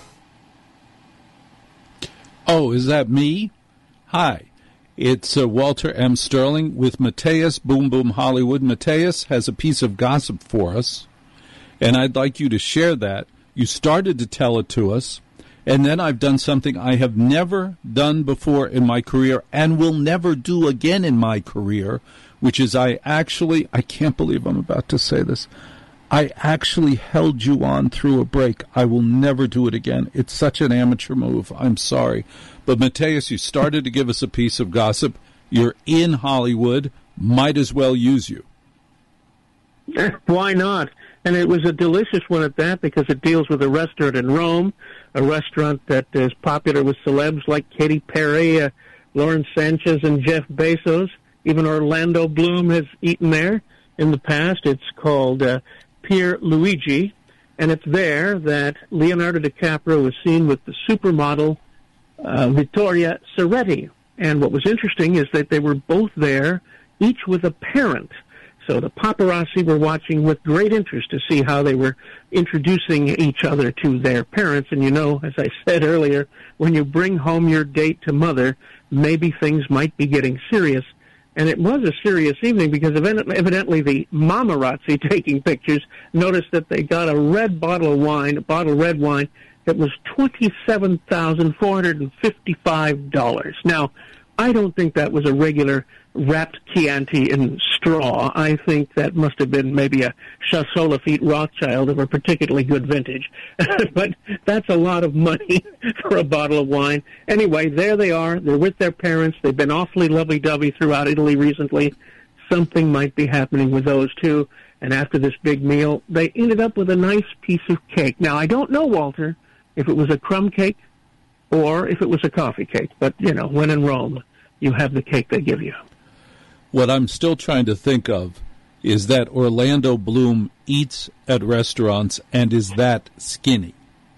Speaker 2: Oh, is that me? Hi. It's uh, Walter M. Sterling with Mateus Boom Boom Hollywood. Mateus has a piece of gossip for us, and I'd like you to share that. You started to tell it to us, and then I've done something I have never done before in my career and will never do again in my career, which is I actually, I can't believe I'm about to say this, I actually held you on through a break. I will never do it again. It's such an amateur move. I'm sorry. But, Mateus, you started to give us a piece of gossip. You're in Hollywood. Might as well use you.
Speaker 18: Why not? And it was a delicious one at that because it deals with a restaurant in Rome, a restaurant that is popular with celebs like Katy Perry, uh, Lauren Sanchez, and Jeff Bezos. Even Orlando Bloom has eaten there in the past. It's called uh, Pier Luigi, and it's there that Leonardo DiCaprio was seen with the supermodel uh, Vittoria Sireri. And what was interesting is that they were both there, each with a parent. So the paparazzi were watching with great interest to see how they were introducing each other to their parents. And you know, as I said earlier, when you bring home your date to mother, maybe things might be getting serious. And it was a serious evening because evidently the mamarazzi taking pictures noticed that they got a red bottle of wine, a bottle of red wine, that was twenty-seven thousand four hundred fifty-five dollars. Now, I don't think that was a regular wrapped Chianti in straw. I think that must have been maybe a Chasseau Lafite Rothschild of a particularly good vintage. But that's a lot of money for a bottle of wine. Anyway, there they are. They're with their parents. They've been awfully lovey-dovey throughout Italy recently. Something might be happening with those two. And after this big meal, they ended up with a nice piece of cake. Now, I don't know, Walter, if it was a crumb cake or if it was a coffee cake. But, you know, when in Rome, you have the cake they give you.
Speaker 2: What I'm still trying to think of is that Orlando Bloom eats at restaurants and is that skinny.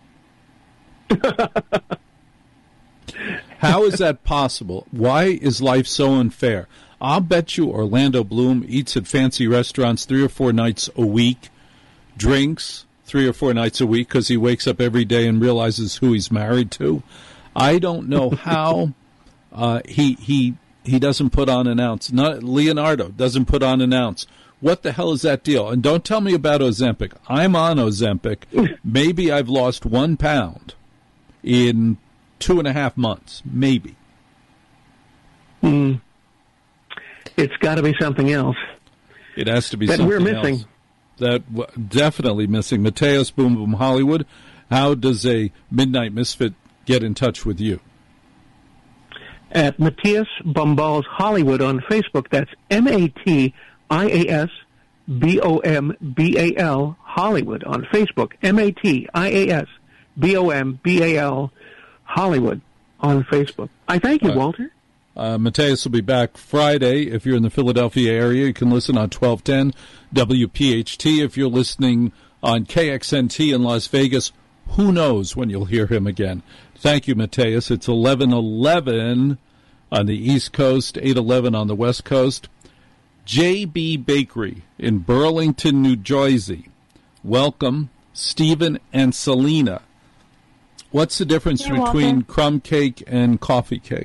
Speaker 2: How is that possible? Why is life so unfair? I'll bet you Orlando Bloom eats at fancy restaurants three or four nights a week, drinks three or four nights a week because he wakes up every day and realizes who he's married to. I don't know how uh, he he he doesn't put on an ounce. Not, Leonardo doesn't put on an ounce. What the hell is that deal? And don't tell me about Ozempic. I'm on Ozempic. Maybe I've lost one pound in two and a half months. Maybe.
Speaker 18: Hmm. It's got to be something else.
Speaker 2: It has to be
Speaker 18: that
Speaker 2: something
Speaker 18: we're missing.
Speaker 2: else. That w- definitely missing. Mateus Boom Boom Hollywood, how does a Midnight Misfit get in touch with you?
Speaker 18: At Matthias Bombals Hollywood on Facebook. That's M A T I A S B O M B A L Hollywood on Facebook. M A T I A S B O M B A L Hollywood on Facebook. I thank you,
Speaker 2: uh,
Speaker 18: Walter.
Speaker 2: Uh, Mateus will be back Friday. If you're in the Philadelphia area, you can listen on twelve ten W P H T. If you're listening on K X N T in Las Vegas, who knows when you'll hear him again. Thank you, Mateus. It's eleven eleven on the East Coast, eight eleven on the West Coast. J B Bakery in Burlington, New Jersey. Welcome, Stephen and Selena. What's the difference
Speaker 19: You're
Speaker 2: between
Speaker 19: welcome.
Speaker 2: crumb cake and coffee cake?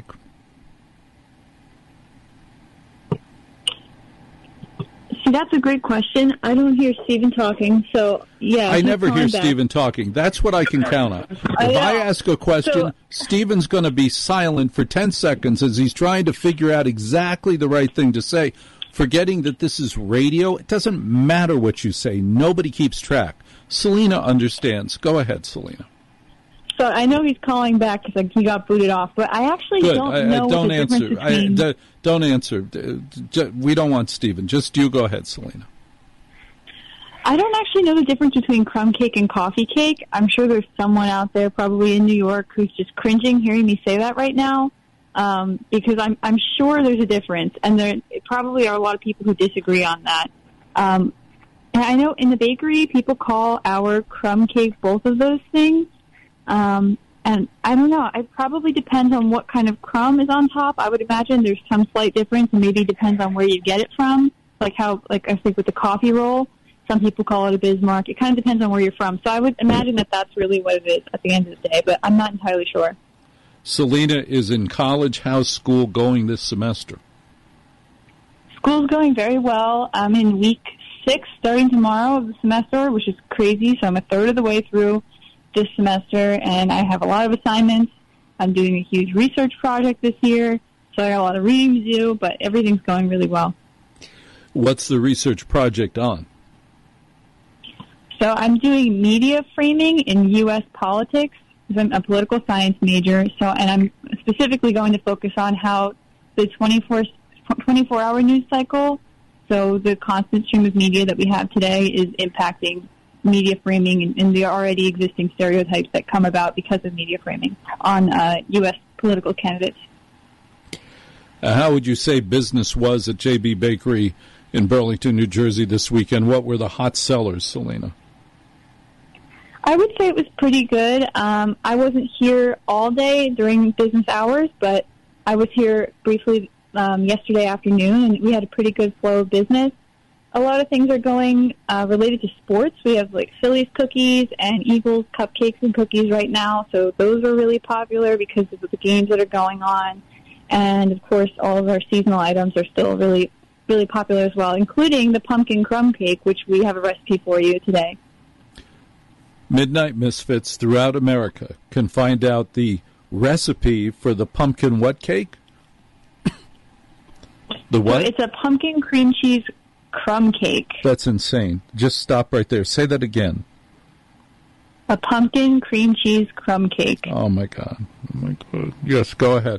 Speaker 19: See, that's a great question. I don't hear Stephen talking, so yeah.
Speaker 2: I
Speaker 19: he's
Speaker 2: never hear
Speaker 19: calling back.
Speaker 2: Stephen talking. That's what I can count on. If
Speaker 19: I know.
Speaker 2: I ask a question,
Speaker 19: So-
Speaker 2: Stephen's going to be silent for ten seconds as he's trying to figure out exactly the right thing to say, forgetting that this is radio. It doesn't matter what you say. Nobody keeps track. Selena understands. Go ahead, Selena.
Speaker 19: So I know he's calling back because like, he got booted off, but I actually
Speaker 2: Good.
Speaker 19: don't
Speaker 2: I, I
Speaker 19: know what
Speaker 2: don't
Speaker 19: the
Speaker 2: answer.
Speaker 19: difference
Speaker 2: I,
Speaker 19: between...
Speaker 2: d- don't answer. D- d- we don't want Stephen. Just you go ahead, Selena.
Speaker 19: I don't actually know the difference between crumb cake and coffee cake. I'm sure there's someone out there, probably in New York, who's just cringing hearing me say that right now, um, because I'm I'm sure there's a difference, and there probably are a lot of people who disagree on that. Um, and I know in the bakery, people call our crumb cake both of those things, um, and I don't know. It probably depends on what kind of crumb is on top. I would imagine there's some slight difference, and maybe depends on where you get it from, like how, like I think with the coffee roll. Some people call it a Bismarck. It kind of depends on where you're from. So I would imagine that that's really what it is at the end of the day, but I'm not entirely sure.
Speaker 2: Selena is in college. How's school going this semester?
Speaker 19: School's going very well. I'm in week six, starting tomorrow of the semester, which is crazy. So I'm a third of the way through this semester, and I have a lot of assignments. I'm doing a huge research project this year, so I got a lot of reading to do, but everything's going really well.
Speaker 2: What's the research project on?
Speaker 19: So I'm doing media framing in U S politics. I'm a political science major, so and I'm specifically going to focus on how the twenty-four, twenty-four hour news cycle, so the constant stream of media that we have today, is impacting media framing and, and the already existing stereotypes that come about because of media framing on uh, U S political candidates.
Speaker 2: Uh, how would you say business was at J B Bakery in Burlington, New Jersey this weekend? What were the hot sellers, Selena?
Speaker 19: I would say it was pretty good. Um, I wasn't here all day during business hours, but I was here briefly um, yesterday afternoon, and we had a pretty good flow of business. A lot of things are going uh, related to sports. We have like Phillies cookies and Eagles cupcakes and cookies right now, so those are really popular because of the games that are going on. And, of course, all of our seasonal items are still really, really popular as well, including the pumpkin crumb cake, which we have a recipe for you today.
Speaker 2: Midnight Misfits throughout America can find out the recipe for the pumpkin what cake? The what?
Speaker 19: So it's a pumpkin cream cheese crumb cake.
Speaker 2: That's insane. Just stop right there. Say that again.
Speaker 19: A pumpkin cream cheese crumb cake.
Speaker 2: Oh, my God. Oh, my God. Yes, go ahead.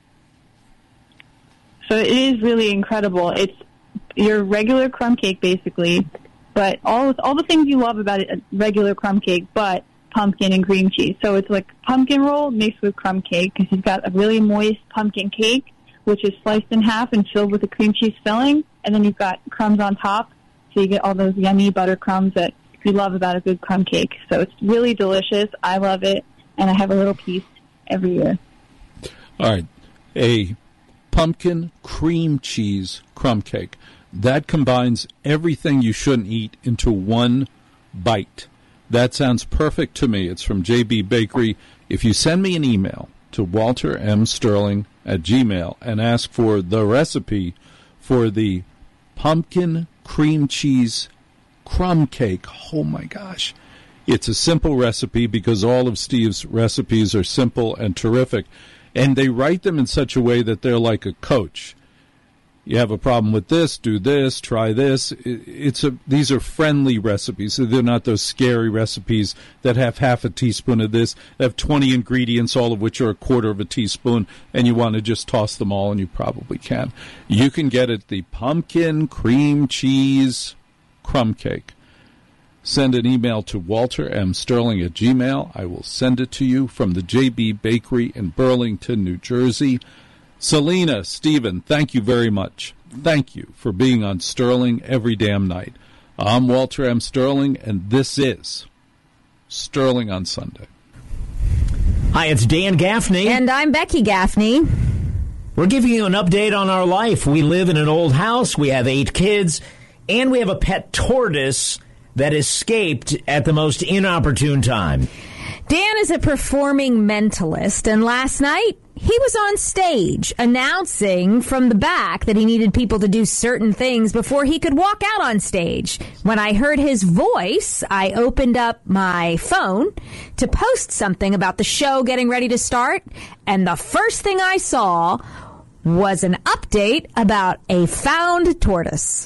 Speaker 19: So it is really incredible. It's your regular crumb cake, basically, but all all the things you love about it, a regular crumb cake, but pumpkin and cream cheese. So it's like pumpkin roll mixed with crumb cake, because you've got a really moist pumpkin cake, which is sliced in half and filled with a cream cheese filling, and then you've got crumbs on top, so you get all those yummy butter crumbs that you love about a good crumb cake. So it's really delicious. I love it, and I have a little piece every year.
Speaker 2: All right. A pumpkin cream cheese crumb cake. That combines everything you shouldn't eat into one bite. That sounds perfect to me. It's from J B Bakery. If you send me an email to Walter M. Sterling at Gmail and ask for the recipe for the pumpkin cream cheese crumb cake, oh my gosh. It's a simple recipe because all of Steve's recipes are simple and terrific. And they write them in such a way that they're like a coach. You have a problem with this, do this, try this. It's a, these are friendly recipes. So they're not those scary recipes that have half a teaspoon of this, that have twenty ingredients, all of which are a quarter of a teaspoon, and you want to just toss them all, and you probably can. You can get it, the pumpkin cream cheese crumb cake. Send an email to Walter M. Sterling at Gmail. I will send it to you from the J B Bakery in Burlington, New Jersey. Selena, Stephen, thank you very much. Thank you for being on Sterling every damn night. I'm Walter M. Sterling, and this is Sterling on Sunday.
Speaker 9: Hi, it's Dan Gaffney.
Speaker 16: And I'm Becky Gaffney.
Speaker 9: We're giving you an update on our life. We live in an old house, we have eight kids, and we have a pet tortoise that escaped at the most inopportune time.
Speaker 16: Dan is a performing mentalist, and last night he was on stage announcing from the back that he needed people to do certain things before he could walk out on stage. When I heard his voice, I opened up my phone to post something about the show getting ready to start, and the first thing I saw was an update about a found tortoise.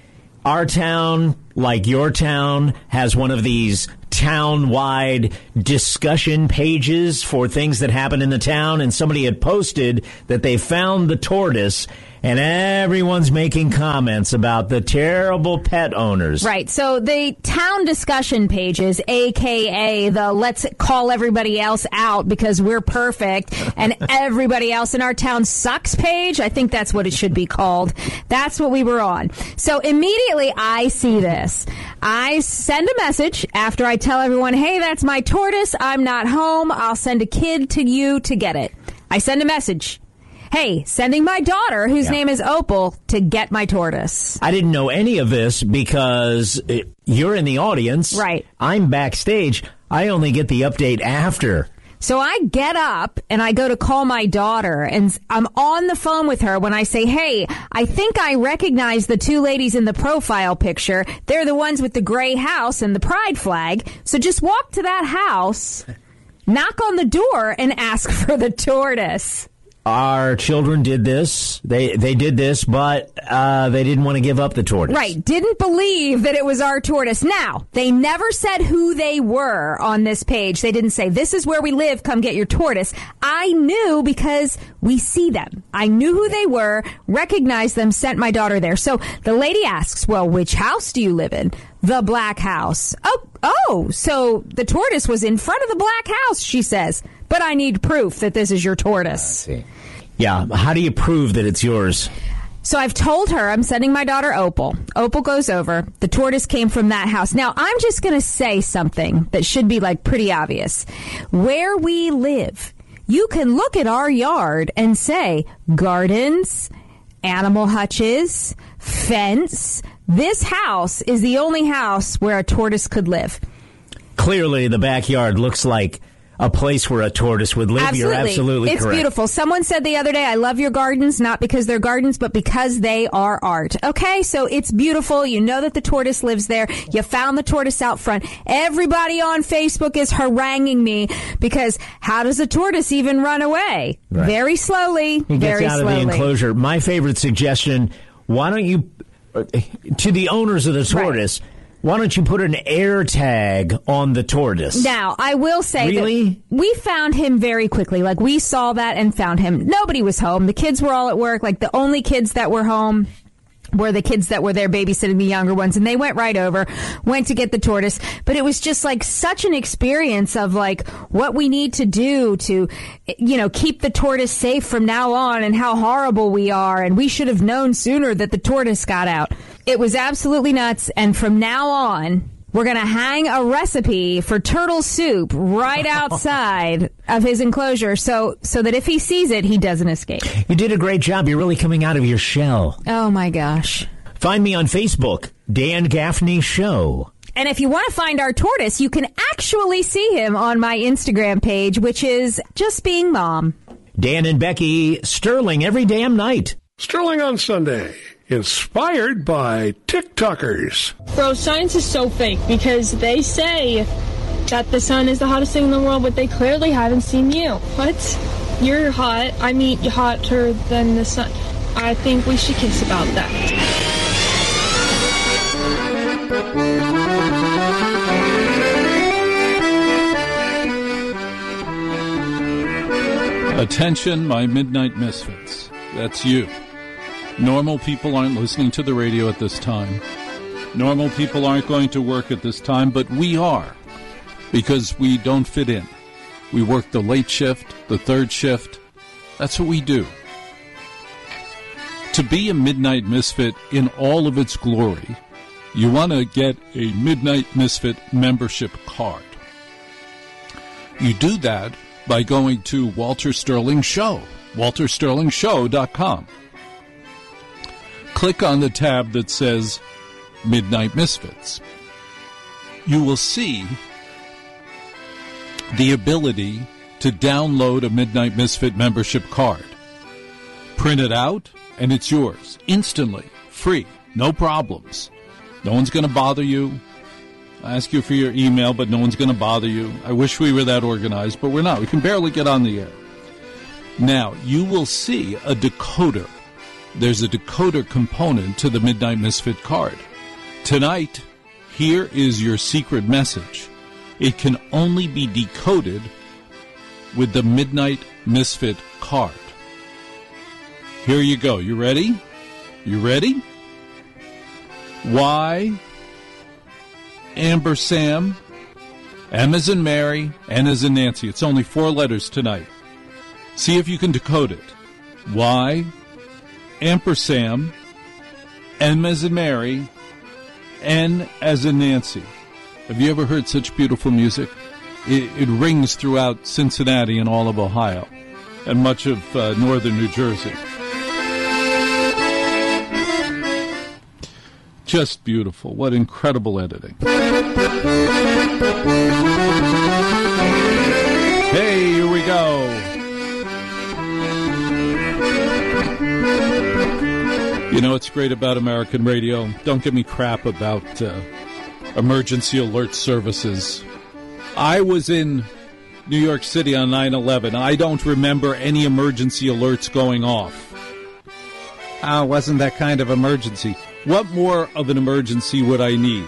Speaker 9: Our town, like your town, has one of these town-wide discussion pages for things that happen in the town, and somebody had posted that they found the tortoise, and everyone's making comments about the terrible pet owners.
Speaker 16: Right. So the town discussion pages, a k a the let's call everybody else out because we're perfect and everybody else in our town sucks page, I think that's what it should be called. That's what we were on. So immediately I see this. I send a message after I tell everyone, hey, that's my tortoise. I'm not home. I'll send a kid to you to get it. I send a message. Hey, sending my daughter, whose yeah. name is Opal, to get my tortoise.
Speaker 9: I didn't know any of this because you're in the audience.
Speaker 16: Right.
Speaker 9: I'm backstage. I only get the update after.
Speaker 16: So I get up and I go to call my daughter, and I'm on the phone with her when I say, hey, I think I recognize the two ladies in the profile picture. They're the ones with the gray house and the pride flag. So just walk to that house, knock on the door, and ask for the tortoise.
Speaker 9: Our children did this. They they did this, but uh, they didn't want to give up the tortoise.
Speaker 16: Right. Didn't believe that it was our tortoise. Now, they never said who they were on this page. They didn't say, this is where we live. Come get your tortoise. I knew because we see them. I knew who they were, recognized them, sent my daughter there. So the lady asks, well, which house do you live in? The black house. Oh, oh, so the tortoise was in front of the black house, she says. But I need proof that this is your tortoise.
Speaker 9: I see. Yeah, how do you prove that it's yours?
Speaker 16: So I've told her I'm sending my daughter Opal. Opal goes over. The tortoise came from that house. Now, I'm just going to say something that should be, like, pretty obvious. Where we live, you can look at our yard and say gardens, animal hutches, fence. This house is the only house where a tortoise could live.
Speaker 9: Clearly, the backyard looks like a place where a tortoise would live.
Speaker 16: Absolutely.
Speaker 9: You're absolutely
Speaker 16: it's
Speaker 9: correct.
Speaker 16: beautiful. Someone said the other day, I love your gardens, not because they're gardens, but because they are art. Okay, so it's beautiful. You know that the tortoise lives there. You found the tortoise out front. Everybody on Facebook is haranguing me because how does a tortoise even run away?
Speaker 9: Right.
Speaker 16: Very slowly,
Speaker 9: He gets
Speaker 16: very
Speaker 9: out
Speaker 16: slowly.
Speaker 9: of the enclosure. My favorite suggestion, why don't you, uh, to the owners of the tortoise, right. why don't you put an air tag on the tortoise?
Speaker 16: Now, I will say
Speaker 9: really?
Speaker 16: that we found him very quickly. Like, we saw that and found him. Nobody was home. The kids were all at work. Like, the only kids that were home were the kids that were there babysitting the younger ones, and they went right over, went to get the tortoise. But it was just like such an experience of like what we need to do to, you know, keep the tortoise safe from now on and how horrible we are. And we should have known sooner that the tortoise got out. It was absolutely nuts. And from now on, we're going to hang a recipe for turtle soup right outside of his enclosure so so that if he sees it, he doesn't escape.
Speaker 9: You did a great job. You're really coming out of your shell.
Speaker 16: Oh, my gosh.
Speaker 9: Find me on Facebook, Dan Gaffney Show.
Speaker 16: And if you want to find our tortoise, you can actually see him on my Instagram page, which is Just Being Mom.
Speaker 9: Dan and Becky Sterling every damn night.
Speaker 10: Sterling on Sunday. Inspired by TikTokers.
Speaker 14: Bro, science is so fake because they say that the sun is the hottest thing in the world, but they clearly haven't seen you. What? You're hot. I mean, you're hotter than the sun. I think we should kiss about that.
Speaker 2: Attention, my midnight misfits. That's you. Normal people aren't listening to the radio at this time. Normal people aren't going to work at this time, but we are, because we don't fit in. We work the late shift, the third shift. That's what we do. To be a Midnight Misfit in all of its glory, you want to get a Midnight Misfit membership card. You do that by going to Walter Sterling Show, walter sterling show dot com. Click on the tab that says Midnight Misfits. You will see the ability to download a Midnight Misfit membership card. Print it out, and it's yours. Instantly. Free. No problems. No one's going to bother you. I ask you for your email, but no one's going to bother you. I wish we were that organized, but we're not. We can barely get on the air. Now, you will see a decoder. There's a decoder component to the Midnight Misfit card. Tonight, here is your secret message. It can only be decoded with the Midnight Misfit card. Here you go. You ready? You ready? Y, Amber Sam, M as in Mary, N as in Nancy. It's only four letters tonight. See if you can decode it. Y, ampersand, M as in Mary, N as in Nancy. Have you ever heard such beautiful music? It, it rings throughout Cincinnati and all of Ohio and much of uh, northern New Jersey. Just beautiful. What incredible editing. Hey, here we go. You know what's great about American radio? Don't give me crap about uh, emergency alert services. I was in New York City on nine eleven. I don't remember any emergency alerts going off. Ah, wasn't that kind of emergency. What more of an emergency would I need?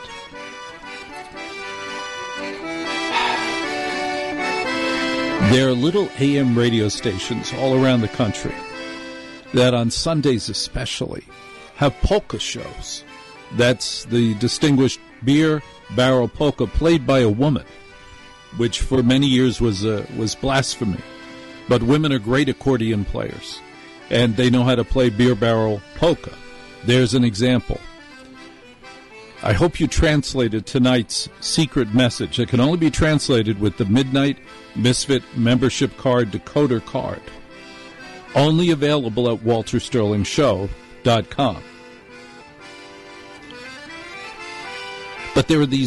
Speaker 2: There are little A M radio stations all around the country that on Sundays especially have polka shows. That's the distinguished beer barrel polka played by a woman, which for many years was uh, was blasphemy. But women are great accordion players, and they know how to play beer barrel polka. There's an example. I hope you translated tonight's secret message. It can only be translated with the Midnight Misfit membership card decoder card. Only available at walter sterling show dot com. But there are these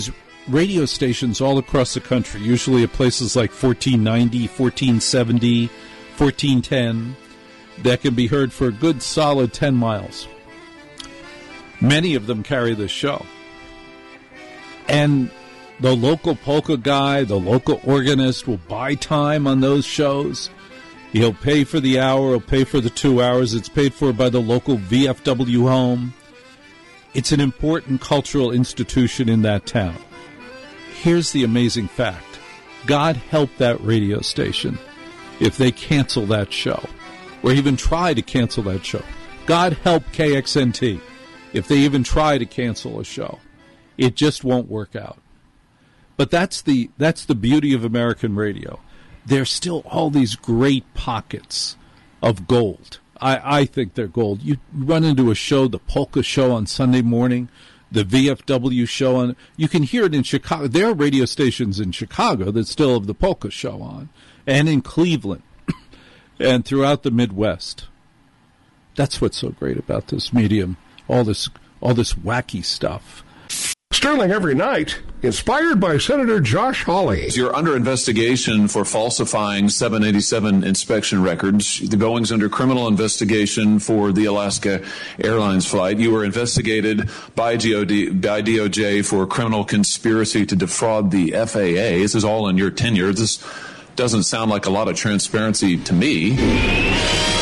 Speaker 2: radio stations all across the country, usually at places like fourteen ninety, fourteen seventy, fourteen ten, that can be heard for a good solid ten miles. Many of them carry this show. And the local polka guy, the local organist will buy time on those shows. He'll pay for the hour, he'll pay for the two hours. It's paid for by the local V F W home. It's an important cultural institution in that town. Here's the amazing fact. God help that radio station if they cancel that show, or even try to cancel that show. God help K X N T if they even try to cancel a show. It just won't work out. But that's the that's the beauty of American radio. There's still all these great pockets of gold. I, I think they're gold. You run into a show, the Polka Show on Sunday morning, the V F W show on. You can hear it in Chicago. There are radio stations in Chicago that still have the Polka Show on, and in Cleveland, and throughout the Midwest. That's what's so great about this medium. All this, all this wacky stuff.
Speaker 10: Sterling every night, inspired by Senator Josh Hawley.
Speaker 20: You're under investigation for falsifying seven eighty-seven inspection records. The Boeing's under criminal investigation for the Alaska Airlines flight. You were investigated by, G O D, by D O J for criminal conspiracy to defraud the F A A. This is all in your tenure. This doesn't sound like a lot of transparency to me.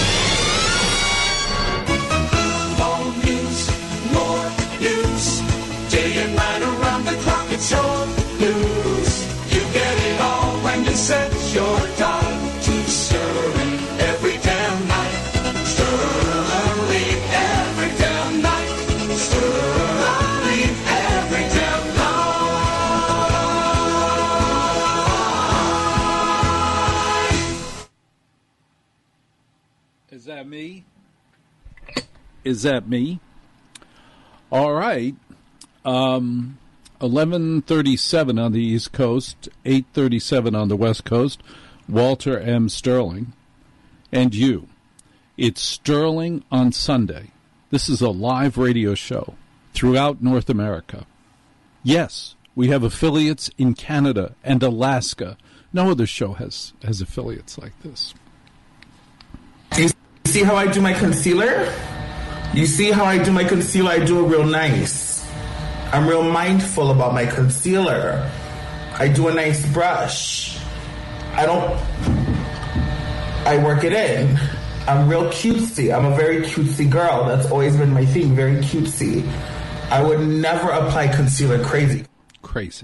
Speaker 2: Is that me? Is that me? All right. Um, eleven thirty-seven on the East Coast, eight thirty-seven on the West Coast. Walter M. Sterling. And you. It's Sterling on Sunday. This is a live radio show throughout North America. Yes, we have affiliates in Canada and Alaska. No other show has, has affiliates like this.
Speaker 12: You see how I do my concealer? You see how I do my concealer? I do it real nice. I'm real mindful about my concealer. I do a nice brush. I don't... I work it in. I'm real cutesy. I'm a very cutesy girl. That's always been my thing, very cutesy. I would never apply concealer crazy.
Speaker 2: Crazy.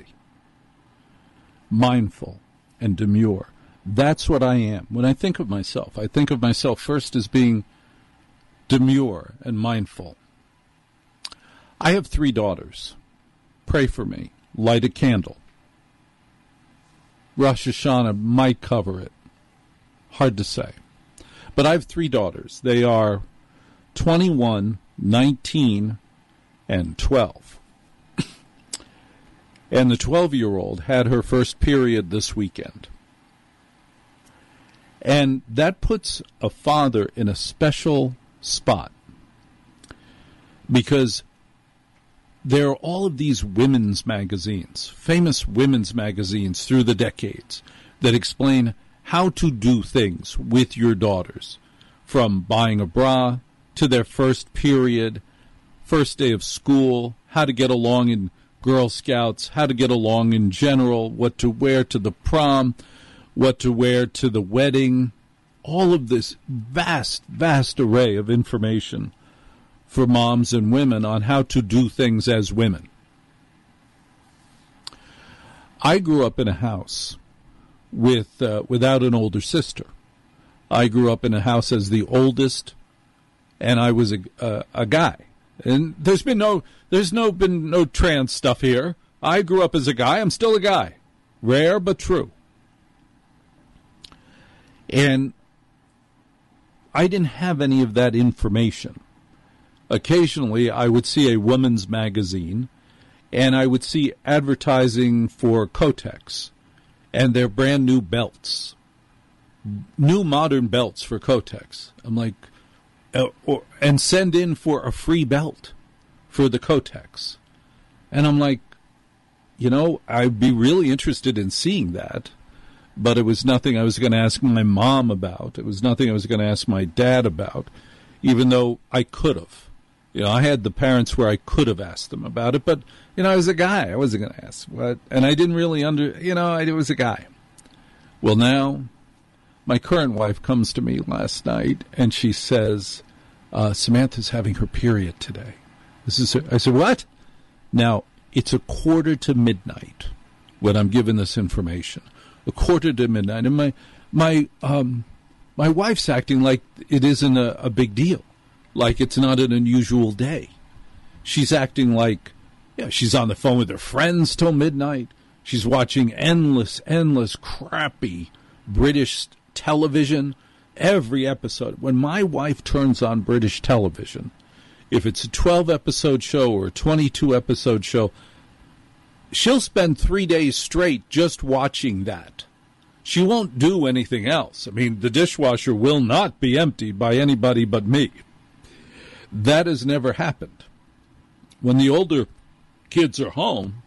Speaker 2: Mindful and demure. That's what I am. When I think of myself, I think of myself first as being demure and mindful. I have three daughters. Pray for me. Light a candle. Rosh Hashanah might cover it. Hard to say. But I have three daughters. They are twenty-one, nineteen, and twelve. And the twelve-year-old had her first period this weekend. And that puts a father in a special spot because there are all of these women's magazines, famous women's magazines through the decades that explain how to do things with your daughters, from buying a bra to their first period, first day of school, how to get along in Girl Scouts, how to get along in general, what to wear to the prom, what to wear to the wedding, all of this vast, vast array of information for moms and women on how to do things as women. I grew up in a house with uh, without an older sister. I grew up in a house as the oldest, and I was a, a, a guy. And there's been no there's no been no trans stuff here. I grew up as a guy. I'm still a guy. Rare but true. And I didn't have any of that information. Occasionally, I would see a woman's magazine, and I would see advertising for Kotex and their brand new belts, new modern belts for Kotex. I'm like, uh, or, and send in for a free belt for the Kotex. And I'm like, you know, I'd be really interested in seeing that, but it was nothing I was going to ask my mom about. It was nothing I was going to ask my dad about, even though I could have. You know, I had the parents where I could have asked them about it, but, you know, I was a guy. I wasn't going to ask what, and I didn't really under, you know, I was a guy. Well, now, my current wife comes to me last night, and she says, uh, Samantha's having her period today. This is. I said, what? Now, it's a quarter to midnight when I'm given this information. A quarter to midnight. And my my um, my wife's acting like it isn't a, a big deal, like it's not an unusual day. She's acting like, yeah, she's on the phone with her friends till midnight. She's watching endless, endless, crappy British television, every episode. When my wife turns on British television, if it's a twelve-episode show or a twenty-two-episode show, she'll spend three days straight just watching that. She won't do anything else. I mean, the dishwasher will not be emptied by anybody but me. That has never happened. When the older kids are home,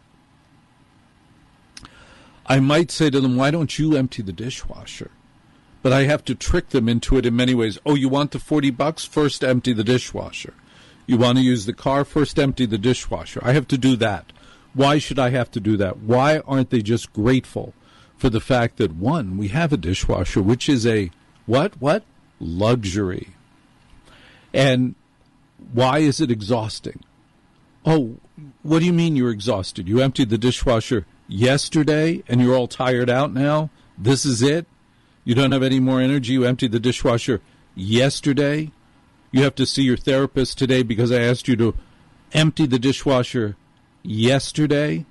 Speaker 2: I might say to them, why don't you empty the dishwasher? But I have to trick them into it in many ways. Oh, you want the forty bucks? First empty the dishwasher. You want to use the car? First empty the dishwasher. I have to do that. Why should I have to do that? Why aren't they just grateful for the fact that, one, we have a dishwasher, which is a, what, what? Luxury. And why is it exhausting? Oh, what do you mean you're exhausted? You emptied the dishwasher yesterday and you're all tired out now? This is it? You don't have any more energy? You emptied the dishwasher yesterday? You have to see your therapist today because I asked you to empty the dishwasher yesterday?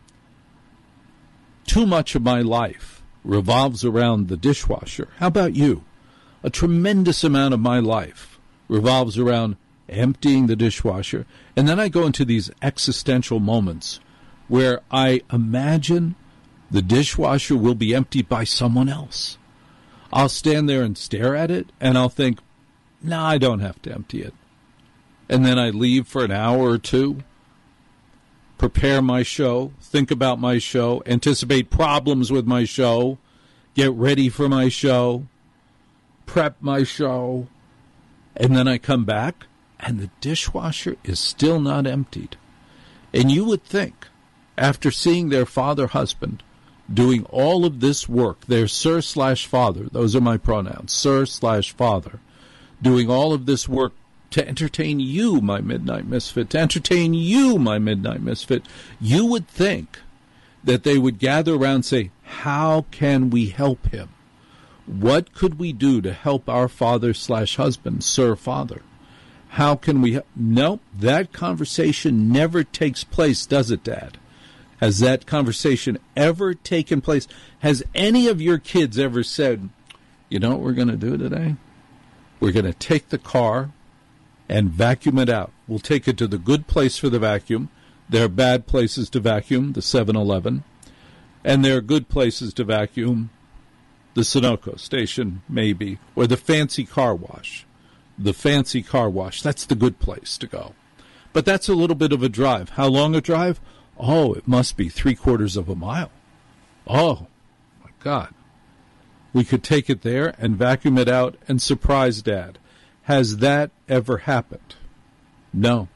Speaker 2: Too much of my life revolves around the dishwasher. How about you? A tremendous amount of my life revolves around emptying the dishwasher. And then I go into these existential moments where I imagine the dishwasher will be emptied by someone else. I'll stand there and stare at it, and I'll think, no, I don't have to empty it. And then I leave for an hour or two, prepare my show, think about my show, anticipate problems with my show, get ready for my show, prep my show, and then I come back, and the dishwasher is still not emptied. And you would think, after seeing their father-husband doing all of this work, their sir slash father, those are my pronouns, sir slash father, doing all of this work to entertain you, my Midnight Misfit, to entertain you, my Midnight Misfit, you would think that they would gather around and say, how can we help him? What could we do to help our father slash husband, sir father? How can we help? Nope, that conversation never takes place, does it, Dad? Has that conversation ever taken place? Has any of your kids ever said, you know what we're going to do today? We're going to take the car and vacuum it out. We'll take it to the good place for the vacuum. There are bad places to vacuum, the seven eleven. And there are good places to vacuum, the Sunoco station, maybe, or the fancy car wash. The fancy car wash, that's the good place to go. But that's a little bit of a drive. How long a drive? Oh, it must be three quarters of a mile. Oh, my God. We could take it there and vacuum it out and surprise Dad. Has that ever happened? No.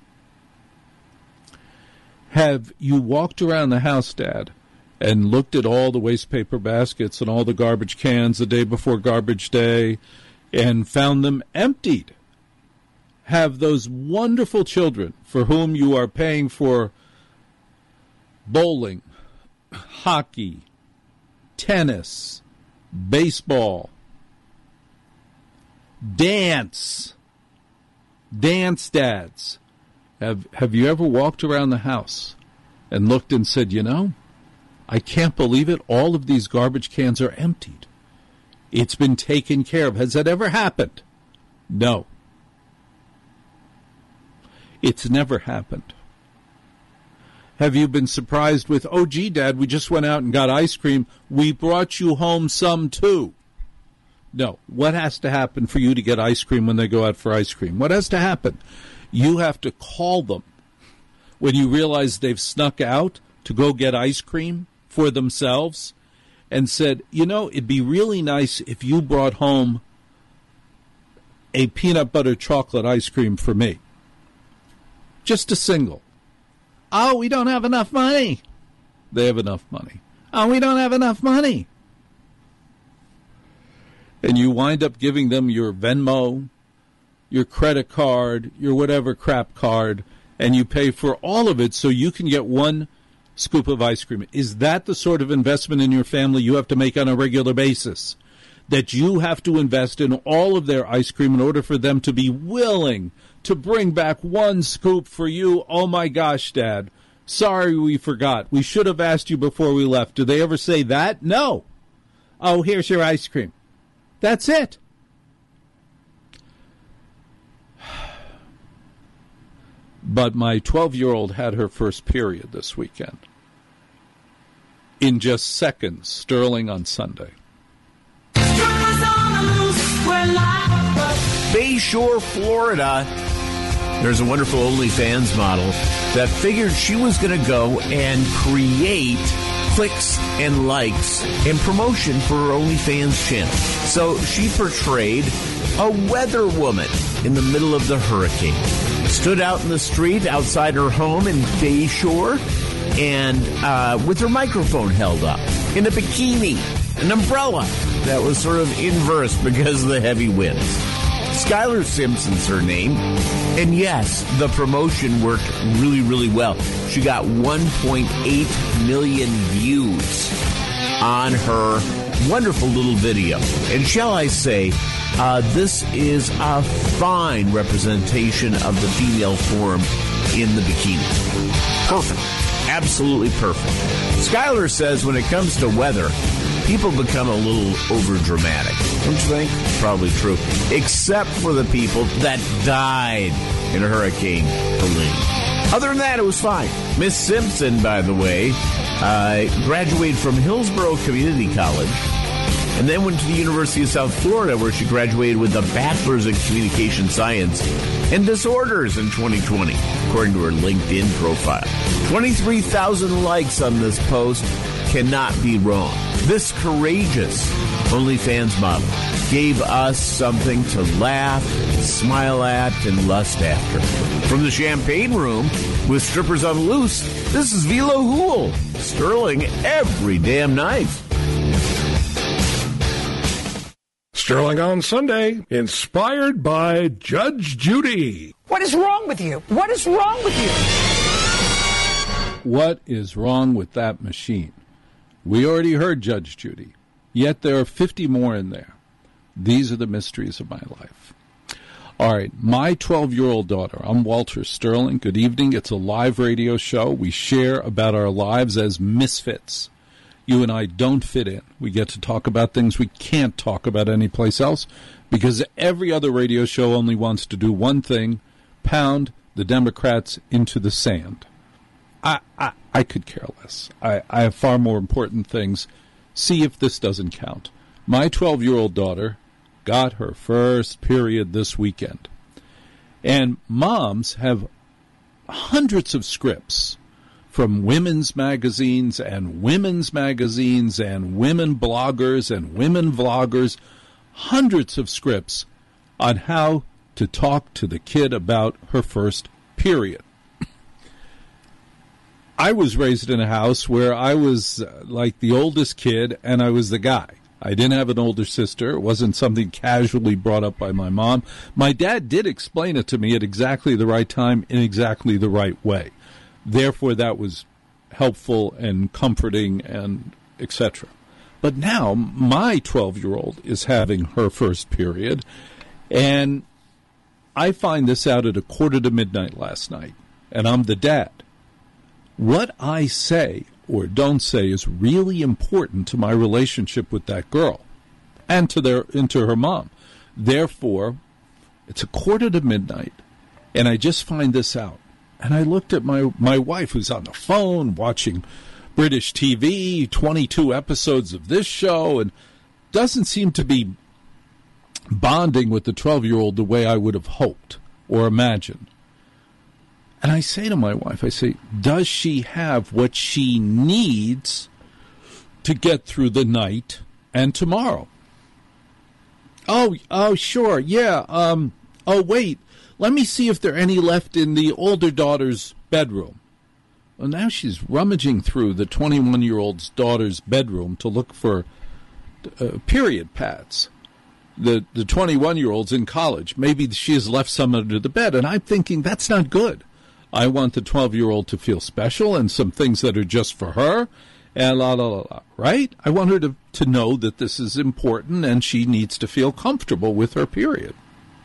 Speaker 2: Have you walked around the house, Dad, and looked at all the waste paper baskets and all the garbage cans the day before garbage day and found them emptied? Have those wonderful children for whom you are paying for bowling, hockey, tennis, baseball, dance, dance dads. Have have you ever walked around the house and looked and said, you know, I can't believe it, all of these garbage cans are emptied. It's been taken care of. Has that ever happened? No. It's never happened. Have you been surprised with, oh, gee, Dad, we just went out and got ice cream. We brought you home some, too. No. What has to happen for you to get ice cream when they go out for ice cream? What has to happen? You have to call them. When you realize they've snuck out, to go get ice cream for themselves and said, you know, it'd be really nice if you brought home a peanut butter chocolate ice cream for me. Just a single. Oh, we don't have enough money. They have enough money. Oh, we don't have enough money. And you wind up giving them your Venmo, your credit card, your whatever crap card, and you pay for all of it so you can get one scoop of ice cream. Is that the sort of investment in your family you have to make on a regular basis? That you have to invest in all of their ice cream in order for them to be willing to bring back one scoop for you? Oh, my gosh, Dad. Sorry we forgot. We should have asked you before we left. Do they ever say that? No. Oh, here's your ice cream. That's it. But my twelve-year-old had her first period this weekend. In just seconds, Sterling on Sunday.
Speaker 8: Bayshore, Florida. There's a wonderful OnlyFans model that figured she was going to go and create clicks and likes and promotion for her OnlyFans channel. So she portrayed a weather woman in the middle of the hurricane. Stood out in the street outside her home in Bayshore and uh, with her microphone held up in a bikini, an umbrella that was sort of inverse because of the heavy winds. Skylar Simpson's her name. And yes, the promotion worked really, really well. She got one point eight million views on her wonderful little video. And shall I say, uh, this is a fine representation of the female form in the bikini. Perfect. Absolutely perfect. Skylar says when it comes to weather, people become a little over-dramatic. Don't you think? Probably true. Except for the people that died in Hurricane Helene. Other than that, it was fine. Miss Simpson, by the way, uh, graduated from Hillsborough Community College and then went to the University of South Florida, where she graduated with a Bachelor's in Communication Science and Disorders in twenty twenty, according to her LinkedIn profile. twenty-three thousand likes on this post. Cannot be wrong. This courageous OnlyFans model gave us something to laugh, smile at, and lust after. From the Champagne Room with Strippers on Loose, this is Velo Hool. Sterling every damn night.
Speaker 10: Sterling on Sunday, inspired by Judge Judy.
Speaker 13: What is wrong with you? What is wrong with you?
Speaker 2: What is wrong with that machine? We already heard Judge Judy, yet there are fifty more in there. These are the mysteries of my life. All right, my twelve-year-old daughter, I'm Walter Sterling. Good evening. It's a live radio show. We share about our lives as misfits. You and I don't fit in. We get to talk about things we can't talk about anyplace else because every other radio show only wants to do one thing, pound the Democrats into the sand. I, I, I could care less. I, I have far more important things. See if this doesn't count. My twelve-year-old daughter got her first period this weekend. And moms have hundreds of scripts from women's magazines and women's magazines and women bloggers and women vloggers, hundreds of scripts on how to talk to the kid about her first period. I was raised in a house where I was uh, like the oldest kid and I was the guy. I didn't have an older sister. It wasn't something casually brought up by my mom. My dad did explain it to me at exactly the right time in exactly the right way. Therefore, that was helpful and comforting and et cetera. But now my twelve-year-old is having her first period, and I find this out at a quarter to midnight last night, and I'm the dad. What I say or don't say is really important to my relationship with that girl and to their and to her mom. Therefore, it's a quarter to midnight, and I just find this out. And I looked at my, my wife, who's on the phone watching British T V, twenty-two episodes of this show, and doesn't seem to be bonding with the twelve-year-old the way I would have hoped or imagined. And I say to my wife, I say, does she have what she needs to get through the night and tomorrow? Oh, oh, sure, yeah. Um, oh, wait, let me see if there are any left in the older daughter's bedroom. Well, now she's rummaging through the twenty-one-year-old's daughter's bedroom to look for uh, period pads. The the twenty-one-year-old's in college. Maybe she has left some under the bed, and I'm thinking that's not good. I want the twelve-year-old to feel special and some things that are just for her, and la, la, la, la, right? I want her to, to know that this is important and she needs to feel comfortable with her period.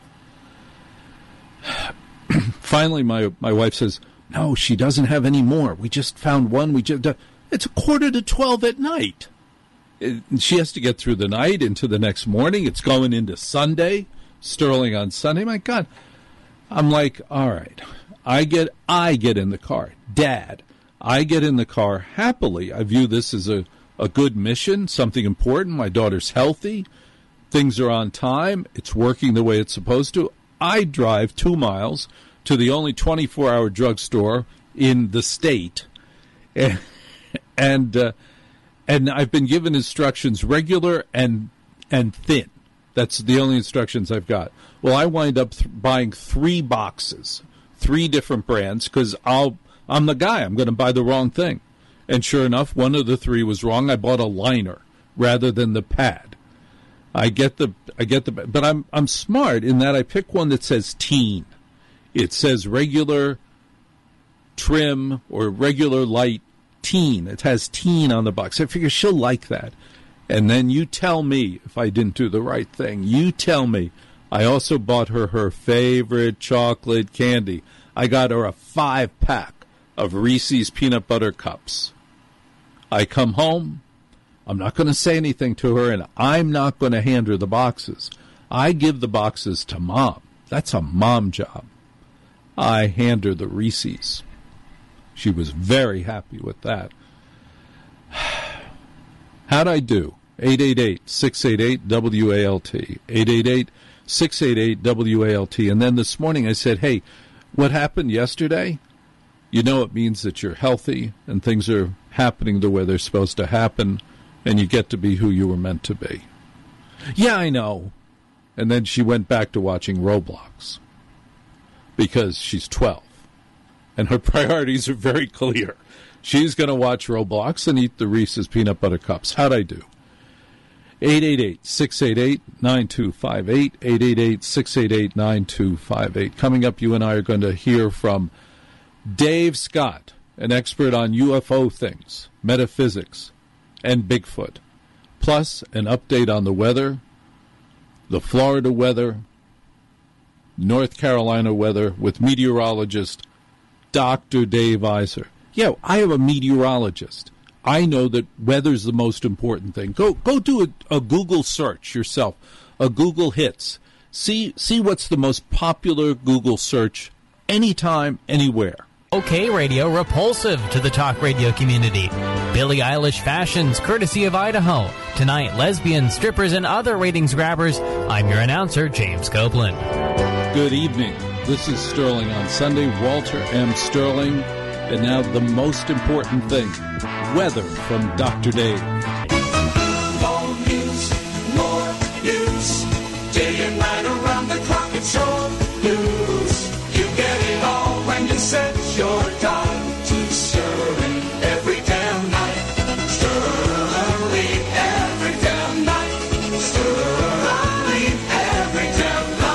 Speaker 2: Finally, my, my wife says, no, she doesn't have any more. We just found one. We just uh, It's a quarter to twelve at night. It, she has to get through the night into the next morning. It's going into Sunday, Sterling on Sunday. My God. I'm like, all right. I get I get in the car. Dad, I get in the car happily. I view this as a, a good mission, something important. My daughter's healthy. Things are on time. It's working the way it's supposed to. I drive two miles to the only twenty-four hour drugstore in the state. And, and, uh, and I've been given instructions, regular and and thin. That's the only instructions I've got. Well, I wind up th- buying three boxes. Three different brands, because I'll I'm the guy. I'm going to buy the wrong thing. And sure enough, one of the three was wrong. I bought a liner rather than the pad. I get the I get the but I'm I'm smart in that I pick one that says teen. It says regular trim or regular light teen. It has teen on the box. I figure she'll like that. And then you tell me if I didn't do the right thing. You tell me. I also bought her her favorite chocolate candy. I got her a five-pack of Reese's Peanut Butter Cups. I come home. I'm not going to say anything to her, and I'm not going to hand her the boxes. I give the boxes to Mom. That's a mom job. I hand her the Reese's. She was very happy with that. How'd I do? eight eight eight, six eight eight, W A L T. eight eight eight, six eight eight, W A L T. And then this morning I said, hey, what happened yesterday? You know it means that you're healthy and things are happening the way they're supposed to happen and you get to be who you were meant to be. Yeah, I know. And then she went back to watching Roblox because she's twelve. And her priorities are very clear. She's going to watch Roblox and eat the Reese's Peanut Butter Cups. How'd I do? eight eight eight, six eight eight, nine two five eight, eight eight eight, six eight eight, nine two five eight. Coming up, you and I are going to hear from Dave Scott, an expert on U F O things, metaphysics, and Bigfoot, plus an update on the weather, the Florida weather, North Carolina weather, with meteorologist Doctor Dave Iser. Yeah, I am a meteorologist. I know that weather's the most important thing. Go go do a, a Google search yourself, a Google hits. See see what's the most popular Google search anytime, anywhere.
Speaker 1: OK Radio, repulsive to the talk radio community. Billie Eilish fashions, courtesy of Idaho. Tonight, lesbians, strippers, and other ratings grabbers. I'm your announcer, James Copeland.
Speaker 2: Good evening. This is Sterling on Sunday. Walter M. Sterling. And now the most important thing, weather from Doctor Dave.
Speaker 3: More news, more news. Day and night around the clock, it's your news. You get it all when you set your time to Sterling every damn night. Sterling every damn night. Sterling every damn night.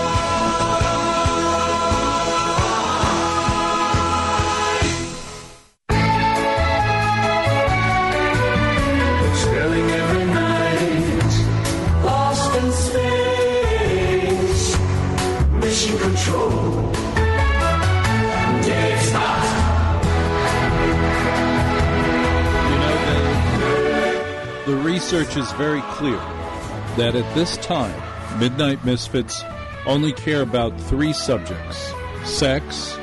Speaker 3: Sterling every night. Lost in space. Mission control. Dave Scott.
Speaker 2: You know, the, the research is very clear that at this time, Midnight Misfits only care about three subjects: sex,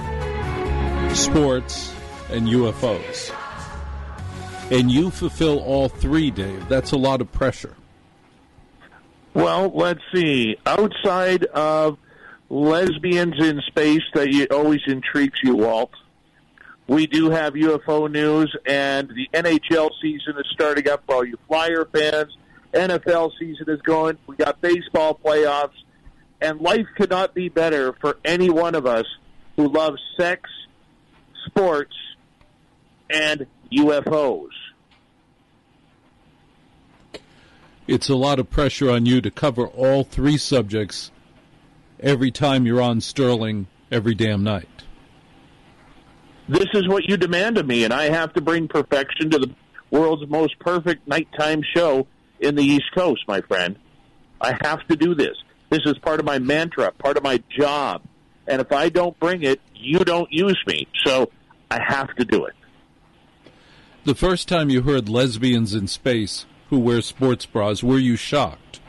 Speaker 2: sports, and U F Os. And you fulfill all three, Dave. That's a lot of pressure.
Speaker 18: Well, let's see. Outside of
Speaker 21: lesbians in space that you, always intrigues you, Walt. We do have U F O news, and the N H L season is starting up for all you Flyer fans. N F L season is going. We got baseball playoffs, and life could not be better for any one of us who loves sex, sports, and U F Os.
Speaker 2: It's a lot of pressure on you to cover all three subjects every time you're on Sterling every damn night.
Speaker 21: This is what you demand of me, and I have to bring perfection to the world's most perfect nighttime show in the East Coast, my friend. I have to do this. This is part of my mantra, part of my job. And if I don't bring it, you don't use me. So I have to do it.
Speaker 2: The first time you heard lesbians in space who wear sports bras, were you shocked?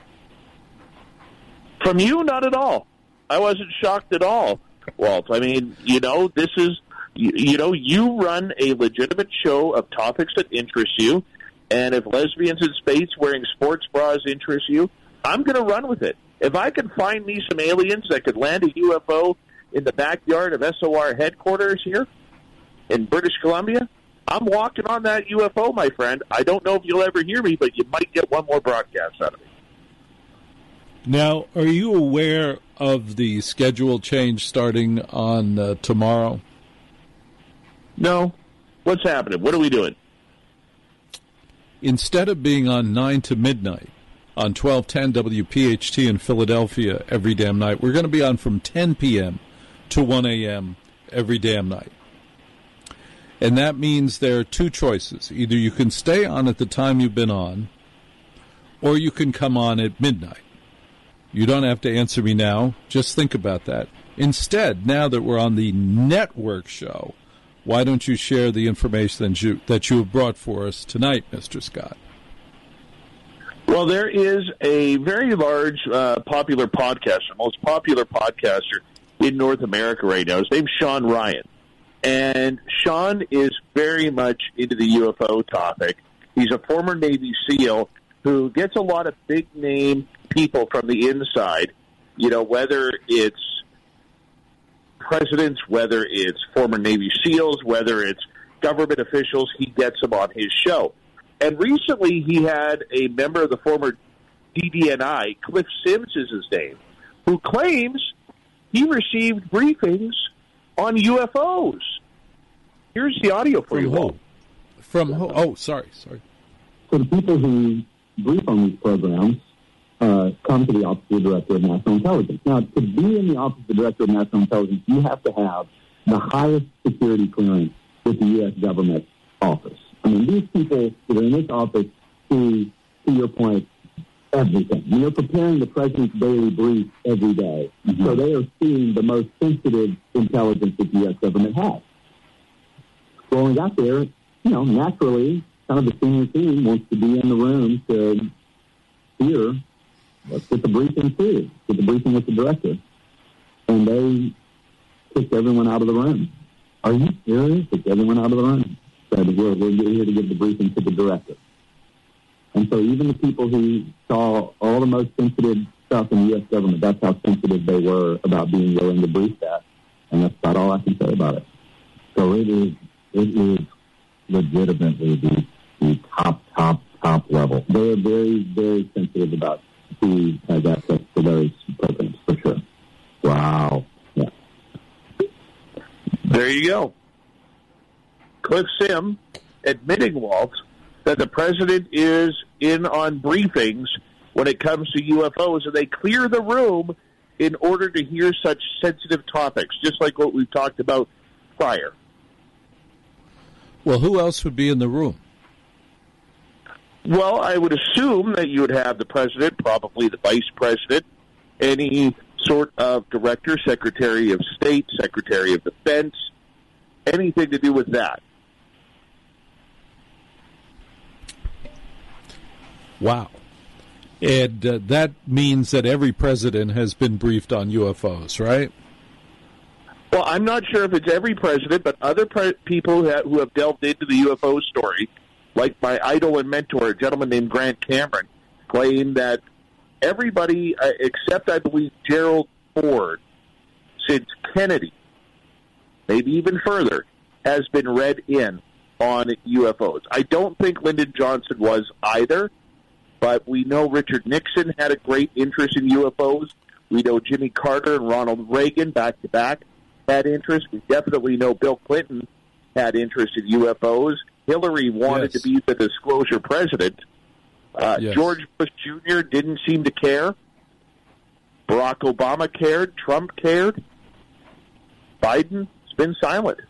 Speaker 21: From you, not at all. I wasn't shocked at all, Walt. I mean, you know, this is, you, you know, you run a legitimate show of topics that interest you, and if lesbians in space wearing sports bras interest you, I'm going to run with it. If I can find me some aliens that could land a U F O in the backyard of S O R headquarters here in British Columbia, I'm walking on that U F O, my friend. I don't know if you'll ever hear me, but you might get one more broadcast out of me.
Speaker 2: Now, are you aware of the schedule change starting on uh, tomorrow?
Speaker 21: No. What's happening? What are we doing?
Speaker 2: Instead of being on nine to midnight on twelve ten W P H T in Philadelphia every damn night, we're going to be on from ten p.m. to one a.m. every damn night. And that means there are two choices. Either you can stay on at the time you've been on, or you can come on at midnight. You don't have to answer me now. Just think about that. Instead, now that we're on the network show, why don't you share the information that you, that you have brought for us tonight, Mister Scott?
Speaker 21: Well, there is a very large, uh, popular podcaster, most popular podcaster in North America right now. His name's Sean Ryan. And Sean is very much into the U F O topic. He's a former Navy SEAL who gets a lot of big-name people from the inside, you know, whether it's presidents, whether it's former Navy SEALs, whether it's government officials, he gets them on his show. And recently he had a member of the former D D N I, Cliff Sims is his name, who claims he received briefings on U F Os. Here's the audio for
Speaker 2: From
Speaker 21: you
Speaker 2: who?
Speaker 21: all.
Speaker 2: From who? Oh, sorry, sorry.
Speaker 22: So the people who brief on these programs uh, come to the Office of the Director of National Intelligence. Now, to be in the Office of the Director of National Intelligence, you have to have the highest security clearance with the U S government office. I mean, these people that are in this office see, to your point, everything. I mean, they're preparing the president's daily brief every day. Mm-hmm. So they are seeing the most sensitive intelligence that the U S government has. Well, when we got there, you know, naturally, kind of the senior team wants to be in the room to hear, let's get the briefing too, get the briefing with the director. And they kicked everyone out of the room. Are you serious? Kicked everyone out of the room. Said, we're, we're here to give the briefing to the director. And so even the people who saw all the most sensitive stuff in the U S government, that's how sensitive they were about being willing to brief that. And that's about all I can say about it.
Speaker 11: So it is, it is legitimately the, the top, top, top level.
Speaker 22: They're very, very sensitive about who has access to those programs, for sure.
Speaker 11: Wow.
Speaker 22: Yeah.
Speaker 21: There you go. Cliff Sim admitting, Walt, that the president is in on briefings when it comes to U F Os, and they clear the room in order to hear such sensitive topics, just like what we've talked about prior.
Speaker 2: Well, who else would be in the room?
Speaker 21: Well, I would assume that you would have the president, probably the vice president, any sort of director, secretary of state, secretary of defense, anything to do with that.
Speaker 2: Wow. And uh, that means that every president has been briefed on U F Os, right?
Speaker 21: Well, I'm not sure if it's every president, but other pre- people who have, who have delved into the U F O story, like my idol and mentor, a gentleman named Grant Cameron, claim that everybody, uh, except I believe Gerald Ford, since Kennedy, maybe even further, has been read in on U F Os. I don't think Lyndon Johnson was either, but we know Richard Nixon had a great interest in U F Os. We know Jimmy Carter and Ronald Reagan, back-to-back, had interest. We definitely know Bill Clinton had interest in U F Os. Hillary wanted
Speaker 2: Yes.
Speaker 21: to be the disclosure president. Uh,
Speaker 2: Yes.
Speaker 21: George Bush Junior didn't seem to care. Barack Obama cared. Trump cared. Biden's been silent.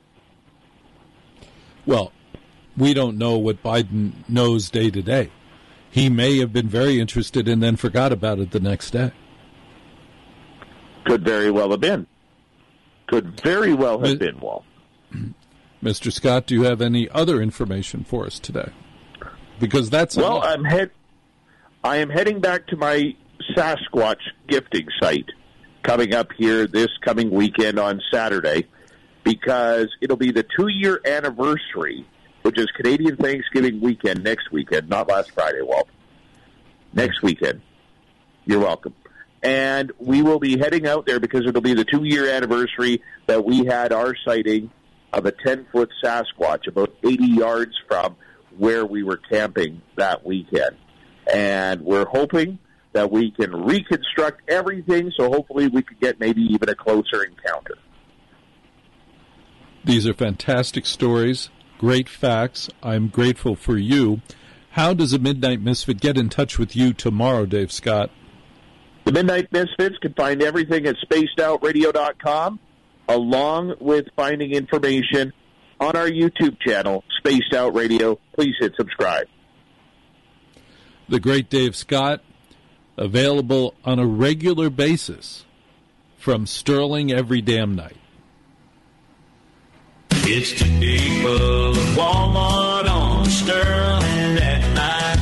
Speaker 2: Well, we don't know what Biden knows day to day. He may have been very interested and then forgot about it the next day.
Speaker 21: Could very well have been. Could very well have
Speaker 2: Mi-
Speaker 21: been, Walt.
Speaker 2: Mister Scott, do you have any other information for us today? Because that's a
Speaker 21: Well,
Speaker 2: lot.
Speaker 21: I'm head. I am heading back to my Sasquatch gifting site coming up here this coming weekend on Saturday, because it'll be the two-year anniversary, which is Canadian Thanksgiving weekend next weekend, not last Friday, Walt. Next weekend. You're welcome. And we will be heading out there because it'll be the two-year anniversary that we had our sighting of a ten-foot Sasquatch about eighty yards from where we were camping that weekend. And we're hoping that we can reconstruct everything, so hopefully we could get maybe even a closer encounter.
Speaker 2: These are fantastic stories, great facts. I'm grateful for you. How does a Midnight Misfit get in touch with you tomorrow, Dave Scott?
Speaker 21: The Midnight Misfits can find everything at spaced out radio dot com, along with finding information on our YouTube channel, Spaced Out Radio. Please hit subscribe.
Speaker 2: The great Dave Scott, available on a regular basis from Sterling every damn night.
Speaker 3: It's the people of Walmart on Sterling at night.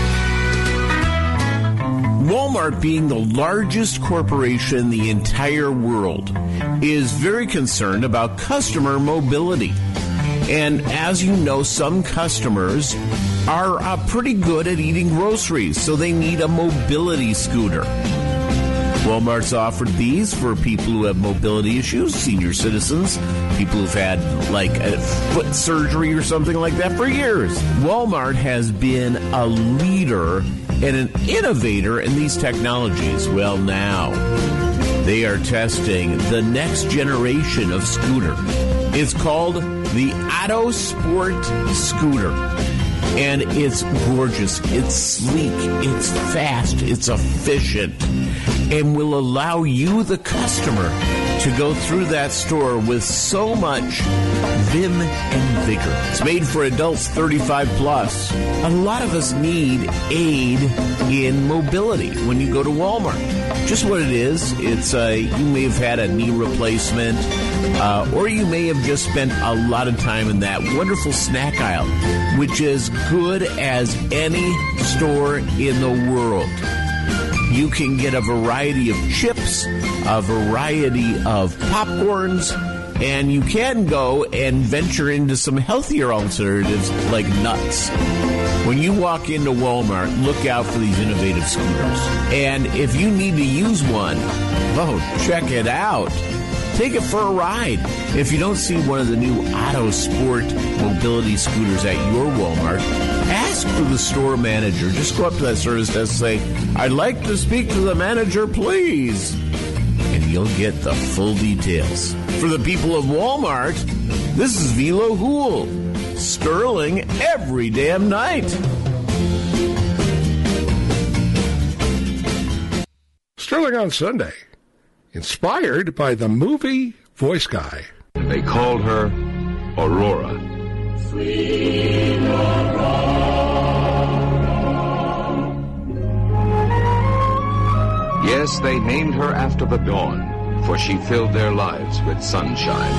Speaker 8: Walmart, being the largest corporation in the entire world, is very concerned about customer mobility. And as you know, some customers are uh, pretty good at eating groceries, so they need a mobility scooter. Walmart's offered these for people who have mobility issues, senior citizens, people who've had like a foot surgery or something like that for years. Walmart has been a leader and an innovator in these technologies. Well, now they are testing the next generation of scooter. It's called the Otto Sport Scooter. And it's gorgeous, it's sleek, it's fast, it's efficient, and will allow you, the customer, to go through that store with so much vim and vigor. It's made for adults thirty-five plus. A lot of us need aid in mobility when you go to Walmart. Just what it is, it's a, you may have had a knee replacement, uh, or you may have just spent a lot of time in that wonderful snack aisle, which is good as any store in the world. You can get a variety of chips, a variety of popcorns, and you can go and venture into some healthier alternatives like nuts. When you walk into Walmart, look out for these innovative scooters. And if you need to use one, oh, check it out. Take it for a ride. If you don't see one of the new Otto Sport mobility scooters at your Walmart, ask for the store manager. Just go up to that service desk and say, I'd like to speak to the manager, please. And you'll get the full details. For the people of Walmart, this is Velo Hool. Sterling every damn night.
Speaker 10: Sterling on Sunday. Inspired by the movie Voice Guy.
Speaker 4: They called her Aurora.
Speaker 3: Sweet Aurora.
Speaker 4: Yes, they named her after the dawn, for she filled their lives with sunshine.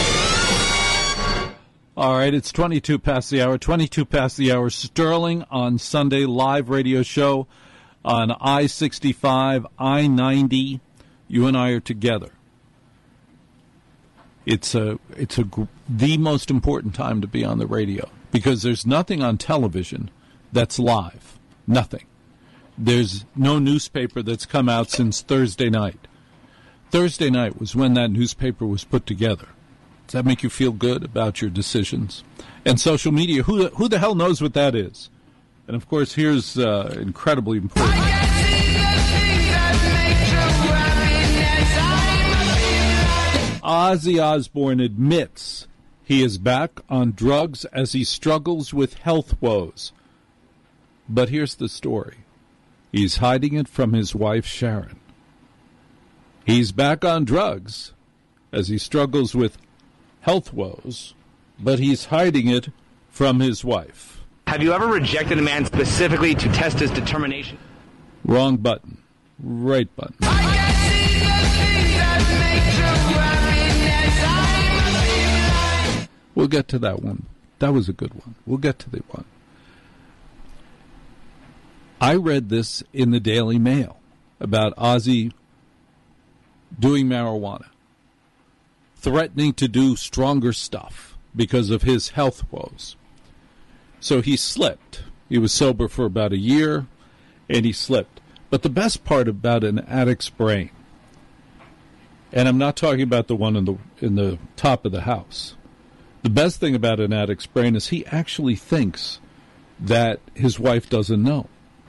Speaker 2: All right, it's twenty-two past the hour, twenty-two past the hour, Sterling on Sunday, live radio show on I sixty-five, I ninety. You and I are together. It's a, it's a, the most important time to be on the radio because there's nothing on television that's live. Nothing. There's no newspaper that's come out since Thursday night. Thursday night was when that newspaper was put together. Does that make you feel good about your decisions? And social media, who, who the hell knows what that is? And, of course, here's uh, incredibly important. Ozzy Osbourne admits he is back on drugs as he struggles with health woes. But here's the story. He's hiding it from his wife, Sharon. He's back on drugs as he struggles with health woes, but he's hiding it from his wife.
Speaker 6: Have you ever rejected a man specifically to test his determination?
Speaker 2: Wrong button. Right button. We'll get to that one. That was a good one. We'll get to the one. I read this in the Daily Mail about Ozzy doing marijuana, threatening to do stronger stuff because of his health woes. So he slipped. He was sober for about a year, and he slipped. But the best part about an addict's brain, and I'm not talking about the one in the in the top of the house, the best thing about an addict's brain is he actually thinks that his wife doesn't know.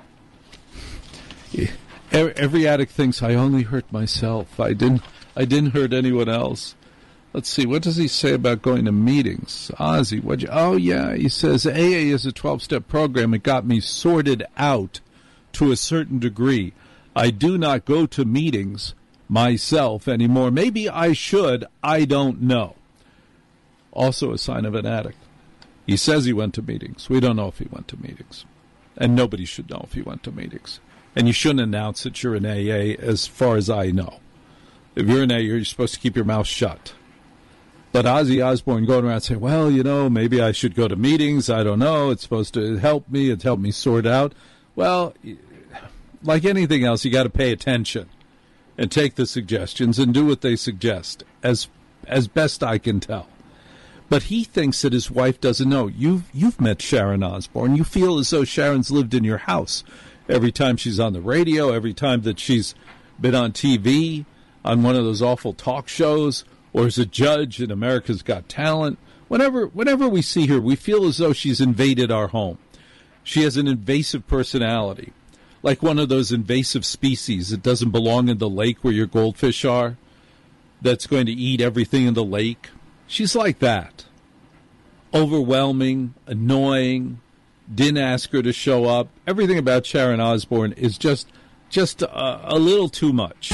Speaker 2: Every addict thinks, I only hurt myself. I didn't I didn't hurt anyone else. Let's see, what does he say about going to meetings? Ozzy, what'd you... Oh, yeah, he says, A A is a twelve-step program. It got me sorted out to a certain degree. I do not go to meetings myself anymore. Maybe I should. I don't know. Also a sign of an addict. He says he went to meetings. We don't know if he went to meetings. And nobody should know if he went to meetings. And you shouldn't announce that you're in A A as far as I know. If you're in A A, you're supposed to keep your mouth shut. But Ozzy Osbourne going around saying, well, you know, maybe I should go to meetings. I don't know. It's supposed to help me. It's helped me sort out. Well, like anything else, you got to pay attention and take the suggestions and do what they suggest, as as best I can tell. But he thinks that his wife doesn't know. You've, you've met Sharon Osbourne. You feel as though Sharon's lived in your house every time she's on the radio, every time that she's been on T V, on one of those awful talk shows, or as a judge in America's Got Talent. Whenever, whenever we see her, we feel as though she's invaded our home. She has an invasive personality, like one of those invasive species that doesn't belong in the lake where your goldfish are, that's going to eat everything in the lake. She's like that. Overwhelming, annoying, didn't ask her to show up. Everything about Sharon Osbourne is just just a, a little too much.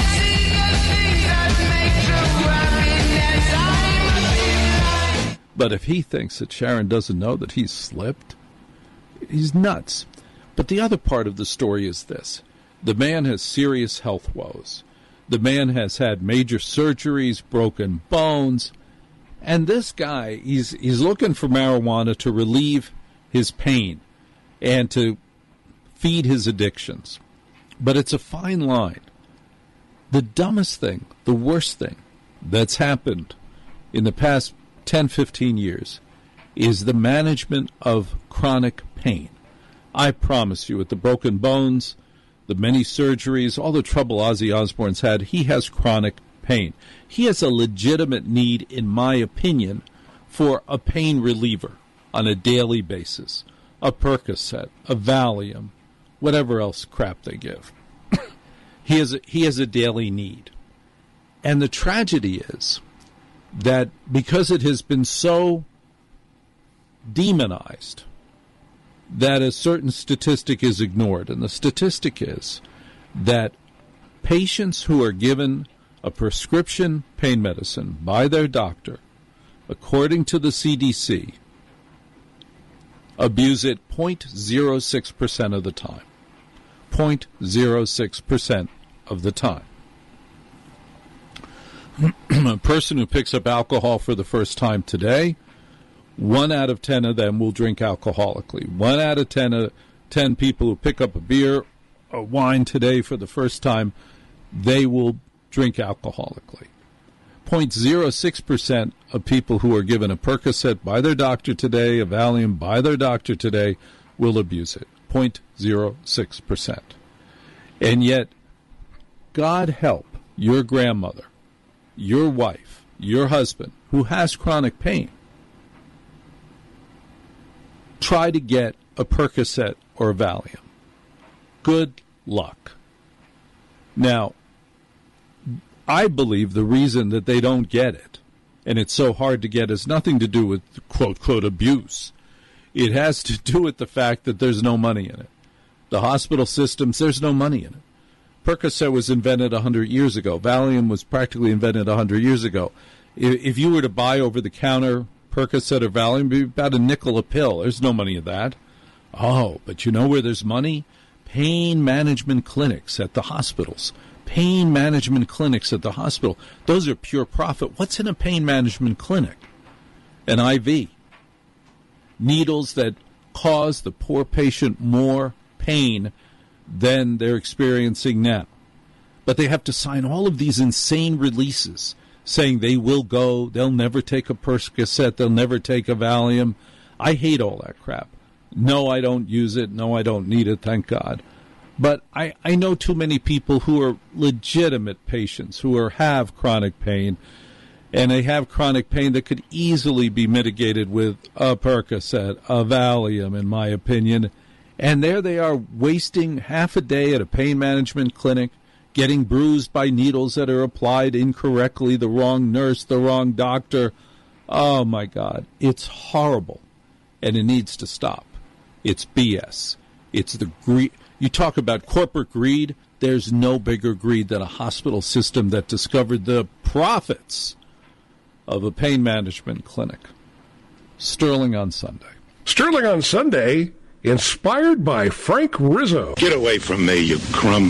Speaker 2: But if he thinks that Sharon doesn't know that he's slipped, he's nuts. But the other part of the story is this. The man has serious health woes. The man has had major surgeries, broken bones. And this guy, he's he's looking for marijuana to relieve his pain and to feed his addictions. But it's a fine line. The dumbest thing, the worst thing that's happened in the past ten, fifteen years is the management of chronic pain. I promise you, with the broken bones, the many surgeries, all the trouble Ozzy Osbourne's had, he has chronic pain. He has a legitimate need, in my opinion, for a pain reliever on a daily basis. A Percocet, a Valium, whatever else crap they give. he has a, he has a daily need. And the tragedy is that because it has been so demonized, that a certain statistic is ignored. And the statistic is that patients who are given a prescription pain medicine by their doctor, according to the C D C, abuse it zero point zero six percent of the time. zero point zero six percent of the time. A person who picks up alcohol for the first time today, one out of ten of them will drink alcoholically. One out of ten, uh, ten people who pick up a beer or wine today for the first time, they will drink alcoholically. zero point zero six percent of people who are given a Percocet by their doctor today, a Valium by their doctor today, will abuse it. zero point zero six percent. And yet, God help your grandmother, your wife, your husband, who has chronic pain, try to get a Percocet or a Valium. Good luck. Now, I believe the reason that they don't get it, and it's so hard to get, has nothing to do with, quote, quote, abuse. It has to do with the fact that there's no money in it. The hospital systems, there's no money in it. Percocet was invented one hundred years ago. Valium was practically invented one hundred years ago. If you were to buy over-the-counter Percocet or Valium, it'd be about a nickel a pill. There's no money in that. Oh, but you know where there's money? Pain management clinics at the hospitals. Pain management clinics at the hospital. Those are pure profit. What's in a pain management clinic? An I V. Needles that cause the poor patient more pain than they're experiencing now. But they have to sign all of these insane releases saying they will go, they'll never take a Percocet, they'll never take a Valium. I hate all that crap. No, I don't use it. No, I don't need it, thank God. But I, I know too many people who are legitimate patients, who are, have chronic pain, and they have chronic pain that could easily be mitigated with a Percocet, a Valium, in my opinion. And there they are wasting half a day at a pain management clinic, getting bruised by needles that are applied incorrectly, the wrong nurse, the wrong doctor. Oh, my God. It's horrible, and it needs to stop. It's B S. It's the greed. You talk about corporate greed. There's no bigger greed than a hospital system that discovered the profits of a pain management clinic. Sterling on Sunday.
Speaker 10: Sterling on Sunday, inspired by Frank Rizzo.
Speaker 7: Get away from me, you crumb.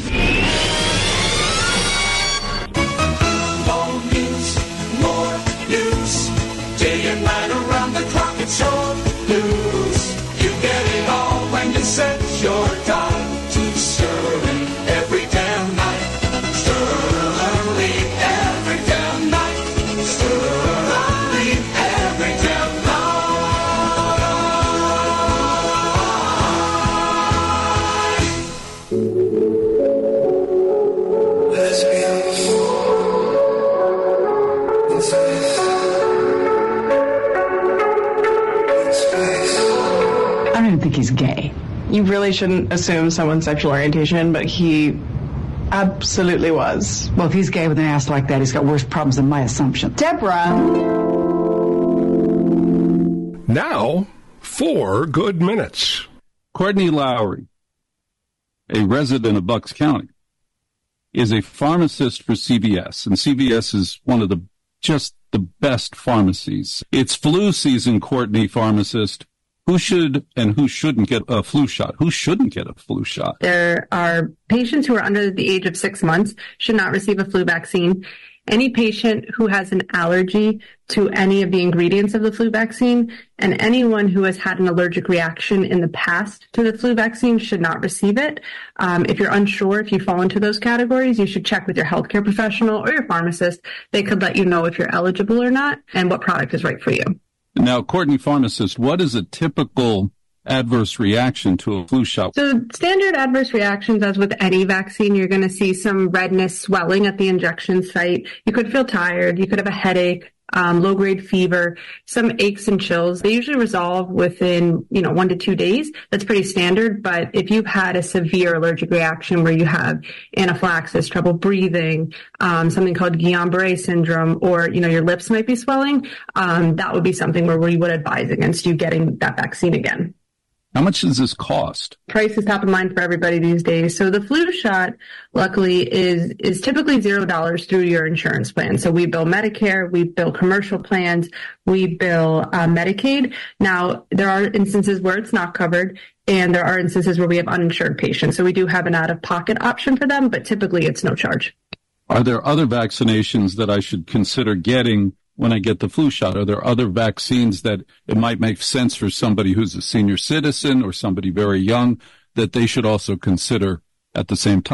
Speaker 3: More news, more news. Day and night around the clock, it's your news. You get it all when you set your time to Sterling every damn night. Sterling every damn night. Sterling every damn night. Lesbians in space. In space.
Speaker 15: I don't even think he's gay. You really shouldn't assume someone's sexual orientation, but he absolutely was.
Speaker 13: Well, if he's gay with an ass like that, he's got worse problems than my assumption.
Speaker 15: Deborah!
Speaker 10: Now, four good minutes.
Speaker 2: Courtney Lowry, a resident of Bucks County, is a pharmacist for C V S, and C V S is one of the just the best pharmacies. It's flu season, Courtney, pharmacist. Who should and who shouldn't get a flu shot? Who shouldn't get a flu shot?
Speaker 23: There are patients who are under the age of six months should not receive a flu vaccine. Any patient who has an allergy to any of the ingredients of the flu vaccine and anyone who has had an allergic reaction in the past to the flu vaccine should not receive it. Um, if you're unsure if you fall into those categories, you should check with your healthcare professional or your pharmacist. They could let you know if you're eligible or not and what product is right for you.
Speaker 2: Now, Courtney, pharmacist, what is a typical adverse reaction to a flu shot?
Speaker 23: So standard adverse reactions, as with any vaccine, you're going to see some redness, swelling at the injection site. You could feel tired. You could have a headache, um, low-grade fever, some aches and chills. They usually resolve within, you know, one to two days. That's pretty standard. But if you've had a severe allergic reaction where you have anaphylaxis, trouble breathing, um, something called Guillain-Barré syndrome, or, you know, your lips might be swelling, um, that would be something where we would advise against you getting that vaccine again.
Speaker 2: How much does this cost?
Speaker 23: Price is top of mind for everybody these days. So the flu shot, luckily, is is typically zero dollars through your insurance plan. So we bill Medicare, we bill commercial plans, we bill uh, Medicaid. Now, there are instances where it's not covered, and there are instances where we have uninsured patients. So we do have an out-of-pocket option for them, but typically it's no charge.
Speaker 2: Are there other vaccinations that I should consider getting when I get the flu shot? Are there other vaccines that it might make sense for somebody who's a senior citizen or somebody very young that they should also consider at the same time?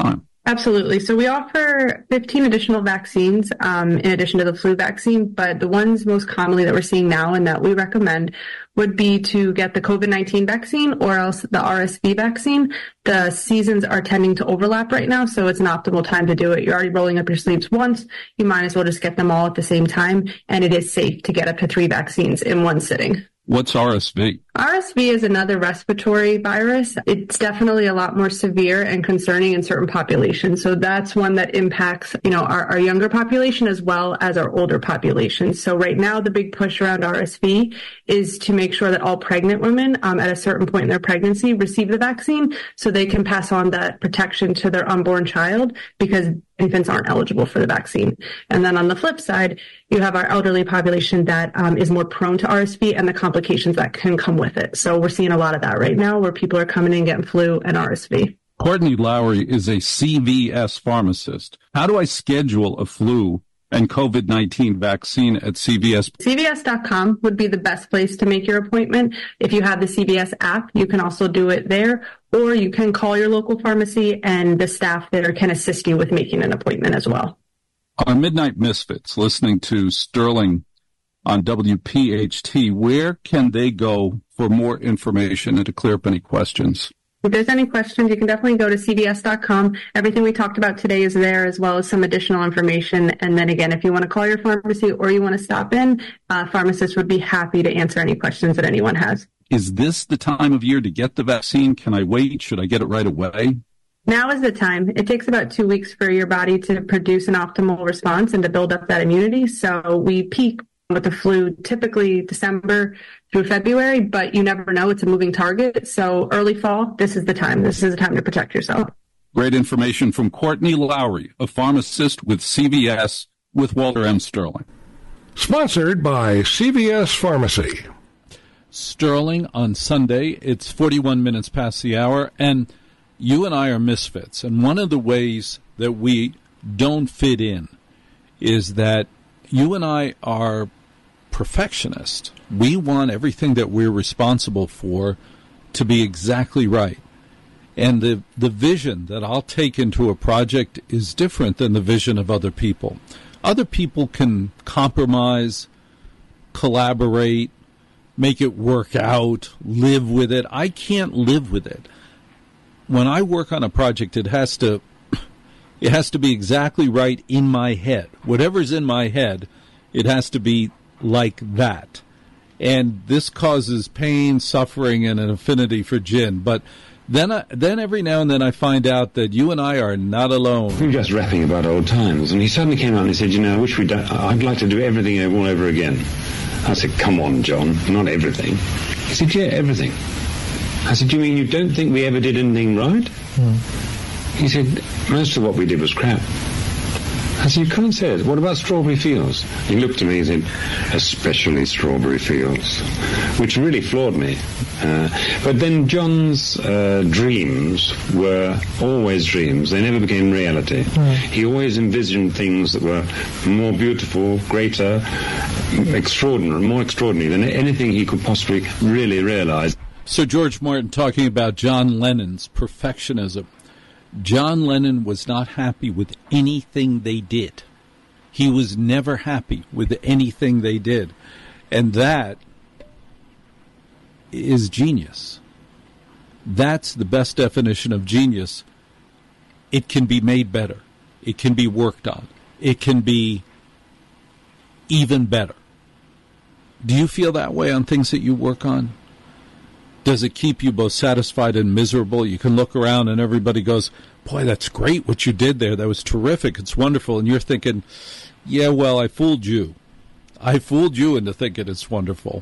Speaker 23: Absolutely. So we offer fifteen additional vaccines um, in addition to the flu vaccine, but the ones most commonly that we're seeing now and that we recommend would be to get the COVID nineteen vaccine or else the R S V vaccine. The seasons are tending to overlap right now, so it's an optimal time to do it. You're already rolling up your sleeves once. You might as well just get them all at the same time, and it is safe to get up to three vaccines in one sitting.
Speaker 2: What's R S V?
Speaker 23: R S V is another respiratory virus. It's definitely a lot more severe and concerning in certain populations. So that's one that impacts, you know, our, our younger population as well as our older population. So right now, the big push around R S V is to make sure that all pregnant women um, at a certain point in their pregnancy receive the vaccine so they can pass on that protection to their unborn child, because infants aren't eligible for the vaccine. And then on the flip side, you have our elderly population that um, is more prone to R S V and the complications that can come with it. So we're seeing a lot of that right now where people are coming in getting flu and R S V.
Speaker 2: Courtney Lowry is a C V S pharmacist. How do I schedule a flu and COVID nineteen vaccine at C V S?
Speaker 23: C V S dot com would be the best place to make your appointment. If you have the C V S app, you can also do it there, or you can call your local pharmacy and the staff there can assist you with making an appointment as well.
Speaker 2: Our Midnight Misfits listening to Sterling on W P H T, where can they go for more information and to clear up any questions?
Speaker 23: If there's any questions, you can definitely go to C V S dot com. Everything we talked about today is there, as well as some additional information. And then again, if you want to call your pharmacy or you want to stop in, uh, pharmacists would be happy to answer any questions that anyone has.
Speaker 2: Is this the time of year to get the vaccine? Can I wait? Should I get it right away?
Speaker 23: Now is the time. It takes about two weeks for your body to produce an optimal response and to build up that immunity. So we peak with the flu typically December through February, but you never know. It's a moving target. So early fall, this is the time. This is the time to protect yourself.
Speaker 2: Great information from Courtney Lowry, a pharmacist with C V S with Walter M. Sterling.
Speaker 10: Sponsored by C V S Pharmacy.
Speaker 2: Sterling on Sunday. It's forty-one minutes past the hour, and you and I are misfits. And one of the ways that we don't fit in is that you and I are perfectionists. We want everything that we're responsible for to be exactly right. And the, the vision that I'll take into a project is different than the vision of other people. Other people can compromise, collaborate, make it work out, live with it. I can't live with it. When I work on a project, it has to it has to be exactly right in my head. Whatever's in my head, it has to be like that. And this causes pain, suffering, and an affinity for gin. But then, I, then every now and then I find out that you and I are not alone.
Speaker 7: We were just rapping about old times, and he suddenly came out and he said, you know, I wish we'd done, I'd like to do everything all over again. I said, come on, John, not everything. He said, yeah, everything. I said, you mean you don't think we ever did anything right? Mm. He said, most of what we did was crap. I said, you can't say it. What about Strawberry Fields? He looked at me and said, especially Strawberry Fields, which really floored me. Uh, but then John's uh, dreams were always dreams. They never became reality. Mm. He always envisioned things that were more beautiful, greater, extraordinary, more extraordinary than anything he could possibly really realize.
Speaker 2: Sir George Martin talking about John Lennon's perfectionism. John Lennon was not happy with anything they did. He was never happy with anything they did. And that is genius. That's the best definition of genius. It can be made better. It can be worked on. It can be even better. Do you feel that way on things that you work on? Does it keep you both satisfied and miserable? You can look around and everybody goes, boy, that's great what you did there. That was terrific. It's wonderful. And you're thinking, yeah, well, I fooled you. I fooled you into thinking it's wonderful.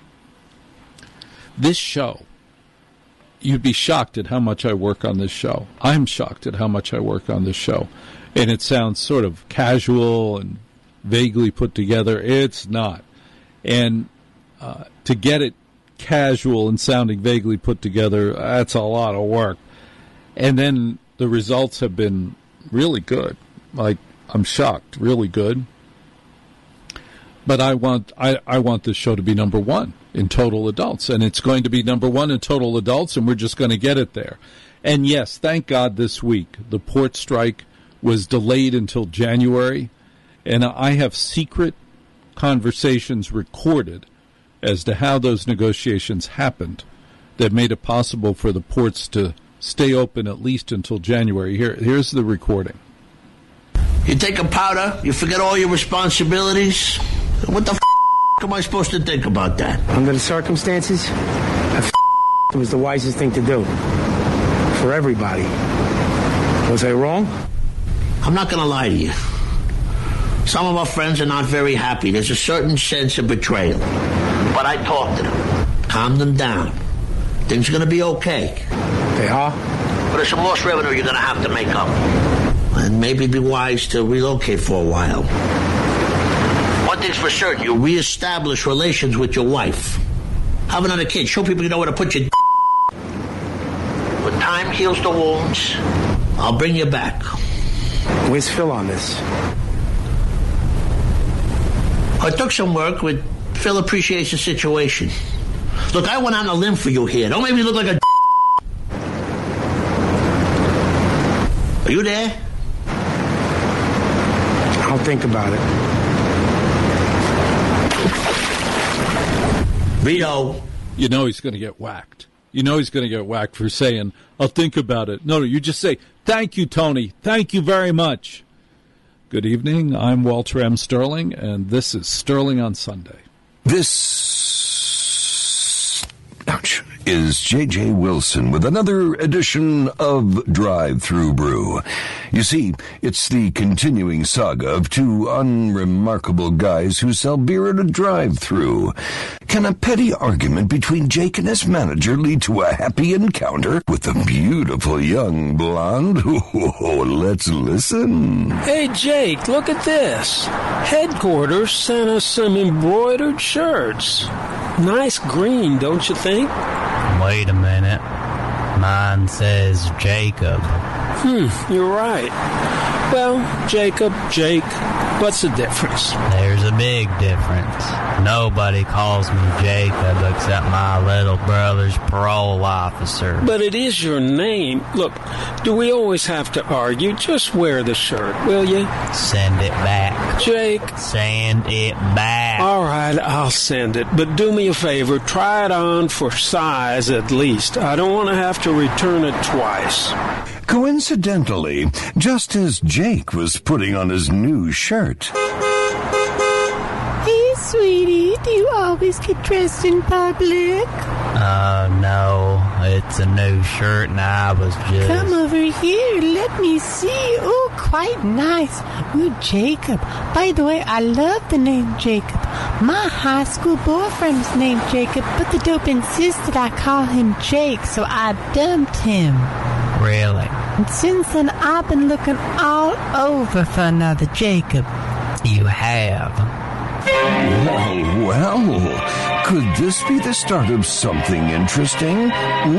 Speaker 2: This show, you'd be shocked at how much I work on this show. I'm shocked at how much I work on this show. And it sounds sort of casual and vaguely put together. It's not. And uh, to get it casual and sounding vaguely put together, that's a lot of work. And then the results have been really good. Like, I'm shocked, really good. But I want I, I want this show to be number one in total adults, and it's going to be number one in total adults, and we're just going to get it there. And yes, thank God this week the port strike was delayed until January, and I have secret conversations recorded as to how those negotiations happened that made it possible for the ports to stay open at least until January. Here, here's the recording.
Speaker 5: You take a powder, you forget all your responsibilities. What the f*** am I supposed to think about that?
Speaker 17: Under the circumstances, I f- it was the wisest thing to do. For everybody. Was I wrong?
Speaker 5: I'm not going to lie to you. Some of our friends are not very happy. There's a certain sense of betrayal. But I talked to them. Calm them down. Things are going to be okay.
Speaker 17: They are?
Speaker 5: But there's some lost revenue you're going to have to make up. And maybe it'd be wise to relocate for a while. One thing's for certain. You reestablish relations with your wife. Have another kid. Show people you know where to put your d- When time heals the wounds, I'll bring you back.
Speaker 17: Where's Phil on this?
Speaker 5: I took some work with Phil appreciates the situation. Look, I went on a limb for you here. Don't make me look like a d- Are you there?
Speaker 17: I'll think about it.
Speaker 5: Vito.
Speaker 2: You know he's going to get whacked. You know he's going to get whacked for saying, I'll think about it. No, no, you just say, thank you, Tony. Thank you very much. Good evening. I'm Walter M. Sterling, and this is Sterling on Sunday.
Speaker 19: This, ouch, is J J. Wilson with another edition of Drive Thru Brew. You see, it's the continuing saga of two unremarkable guys who sell beer at a drive-thru. Can a petty argument between Jake and his manager lead to a happy encounter with a beautiful young blonde? Oh, let's listen.
Speaker 24: Hey, Jake, look at this. Headquarters sent us some embroidered shirts. Nice green, don't you think?
Speaker 1: Wait a minute. Mine says Jacob.
Speaker 24: Hmm, you're right. Well, Jacob, Jake, what's the difference?
Speaker 1: There's a big difference. Nobody calls me Jacob except my little brother's parole officer.
Speaker 24: But it is your name. Look, do we always have to argue? Just wear the shirt, will you?
Speaker 1: Send it back.
Speaker 24: Jake.
Speaker 1: Send it back.
Speaker 24: All right, I'll send it. But do me a favor, try it on for size at least. I don't want to have to return it twice.
Speaker 19: Coincidentally, just as Jake was putting on his new shirt.
Speaker 25: Hey, sweetie, do you always get dressed in public?
Speaker 1: Uh, no, it's a new shirt and I was just...
Speaker 25: Come over here, let me see. Oh, quite nice. Ooh, Jacob. By the way, I love the name Jacob. My high school boyfriend's named Jacob, but the dope insisted I call him Jake, so I dumped him.
Speaker 1: Really?
Speaker 25: And since then, I've been looking all over for another Jacob.
Speaker 1: You have?
Speaker 19: Well, well, could this be the start of something interesting?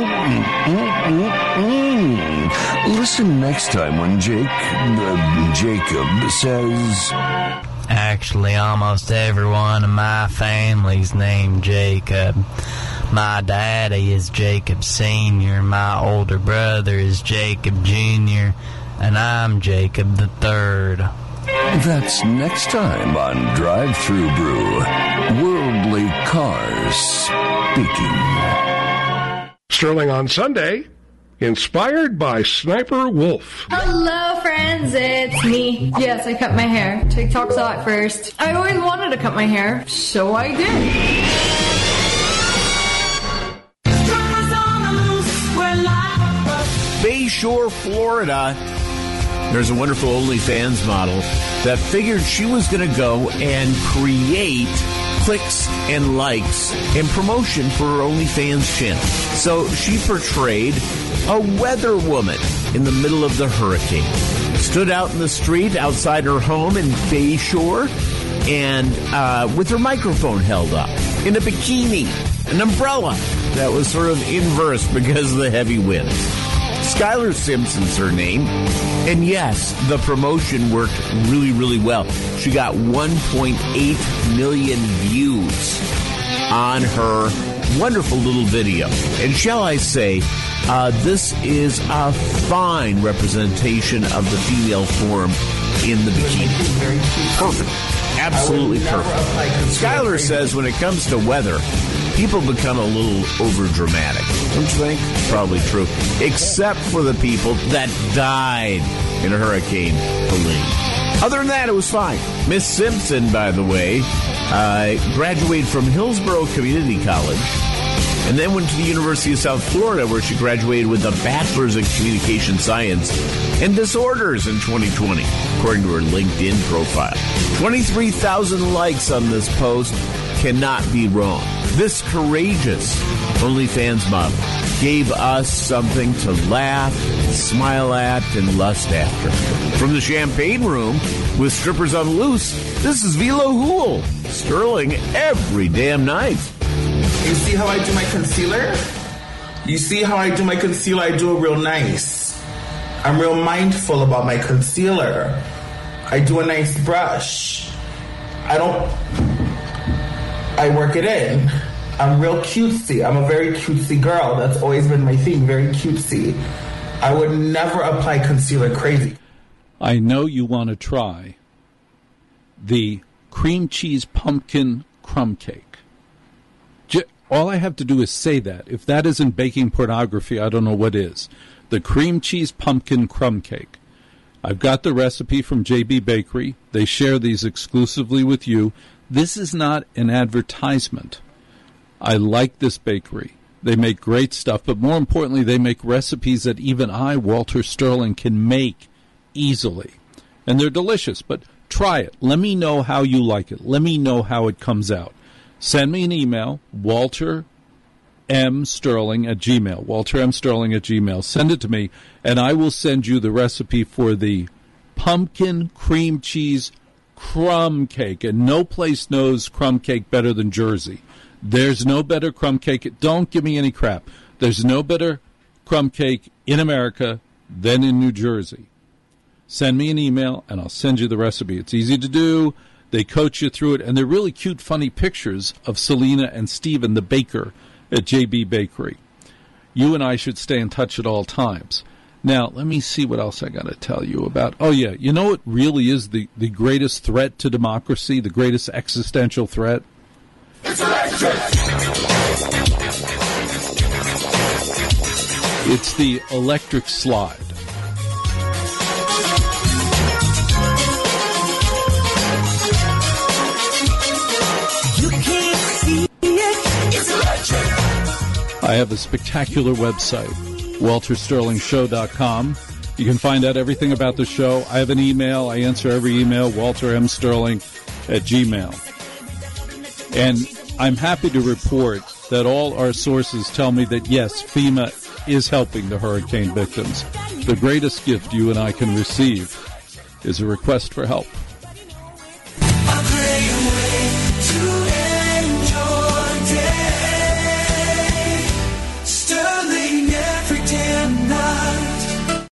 Speaker 19: Mm-mm-mm-mm-mm. Listen next time when Jake, uh, Jacob says...
Speaker 1: Actually, almost everyone in my family's named Jacob. My daddy is Jacob Senior, my older brother is Jacob Junior, and I'm Jacob the Third.
Speaker 19: That's next time on Drive Thru Brew. Worldly Cars Speaking.
Speaker 10: Sterling on Sunday, inspired by Sniper Wolf.
Speaker 26: Hello, friends. It's me. Yes, I cut my hair. TikTok saw it first. I always wanted to cut my hair, so I did.
Speaker 8: Bayshore, Florida. There's a wonderful OnlyFans model that figured she was going to go and create clicks and likes and promotion for her OnlyFans channel. So she portrayed a weather woman in the middle of the hurricane. Stood out in the street outside her home in Bayshore and uh, with her microphone held up in a bikini, an umbrella that was sort of inverse because of the heavy winds. Skylar Simpson's her name. And yes, the promotion worked really, really well. She got one point eight million views on her wonderful little video. And shall I say, uh, this is a fine representation of the female form in the bikini. Perfect. Absolutely perfect. Skylar says when it comes to weather, people become a little over-dramatic. Don't you think? Probably true. Except for the people that died in Hurricane Helene. Other than that, it was fine. Miss Simpson, by the way, uh, graduated from Hillsborough Community College and then went to the University of South Florida, where she graduated with a Bachelor's in Communication Science and Disorders in twenty twenty, according to her LinkedIn profile. twenty-three thousand likes on this post. Cannot be wrong. This courageous OnlyFans model gave us something to laugh, smile at, and lust after. From the Champagne Room with Strippers on Loose, this is Velo Hool, Sterling every damn night.
Speaker 9: You see how I do my concealer? You see how I do my concealer? I do it real nice. I'm real mindful about my concealer. I do a nice brush. I don't... I work it in. I'm real cutesy. I'm a very cutesy girl. That's always been my thing, very cutesy. I would never apply concealer crazy.
Speaker 2: I know you want to try the cream cheese pumpkin crumb cake. All I have to do is say that. If that isn't baking pornography, I don't know what is. The cream cheese pumpkin crumb cake. I've got the recipe from J B Bakery. They share these exclusively with you. This is not an advertisement. I like this bakery. They make great stuff, but more importantly, they make recipes that even I, Walter Sterling, can make easily. And they're delicious, but try it. Let me know how you like it. Let me know how it comes out. Send me an email, Walter M. Sterling at Gmail, Walter M. Sterling at Gmail. Send it to me, and I will send you the recipe for the pumpkin cream cheese crumb cake. And no place knows crumb cake better than Jersey. There's no better crumb cake. Don't give me any crap. There's no better crumb cake in America than in New Jersey. Send me an email, and I'll send you the recipe. It's easy to do. They coach you through it, and they're really cute, funny pictures of Selena and Steven, the baker at J B Bakery. You and I should stay in touch at all times. Now, let me see what else I got to tell you about. Oh, yeah, you know what really is the, the greatest threat to democracy, the greatest existential threat?
Speaker 3: It's electric!
Speaker 2: It's the electric slide. I have a spectacular website, walter sterling show dot com. You can find out everything about the show. I have an email. I answer every email, walter m sterling at gmail. And I'm happy to report that all our sources tell me that, yes, FEMA is helping the hurricane victims. The greatest gift you and I can receive is a request for help.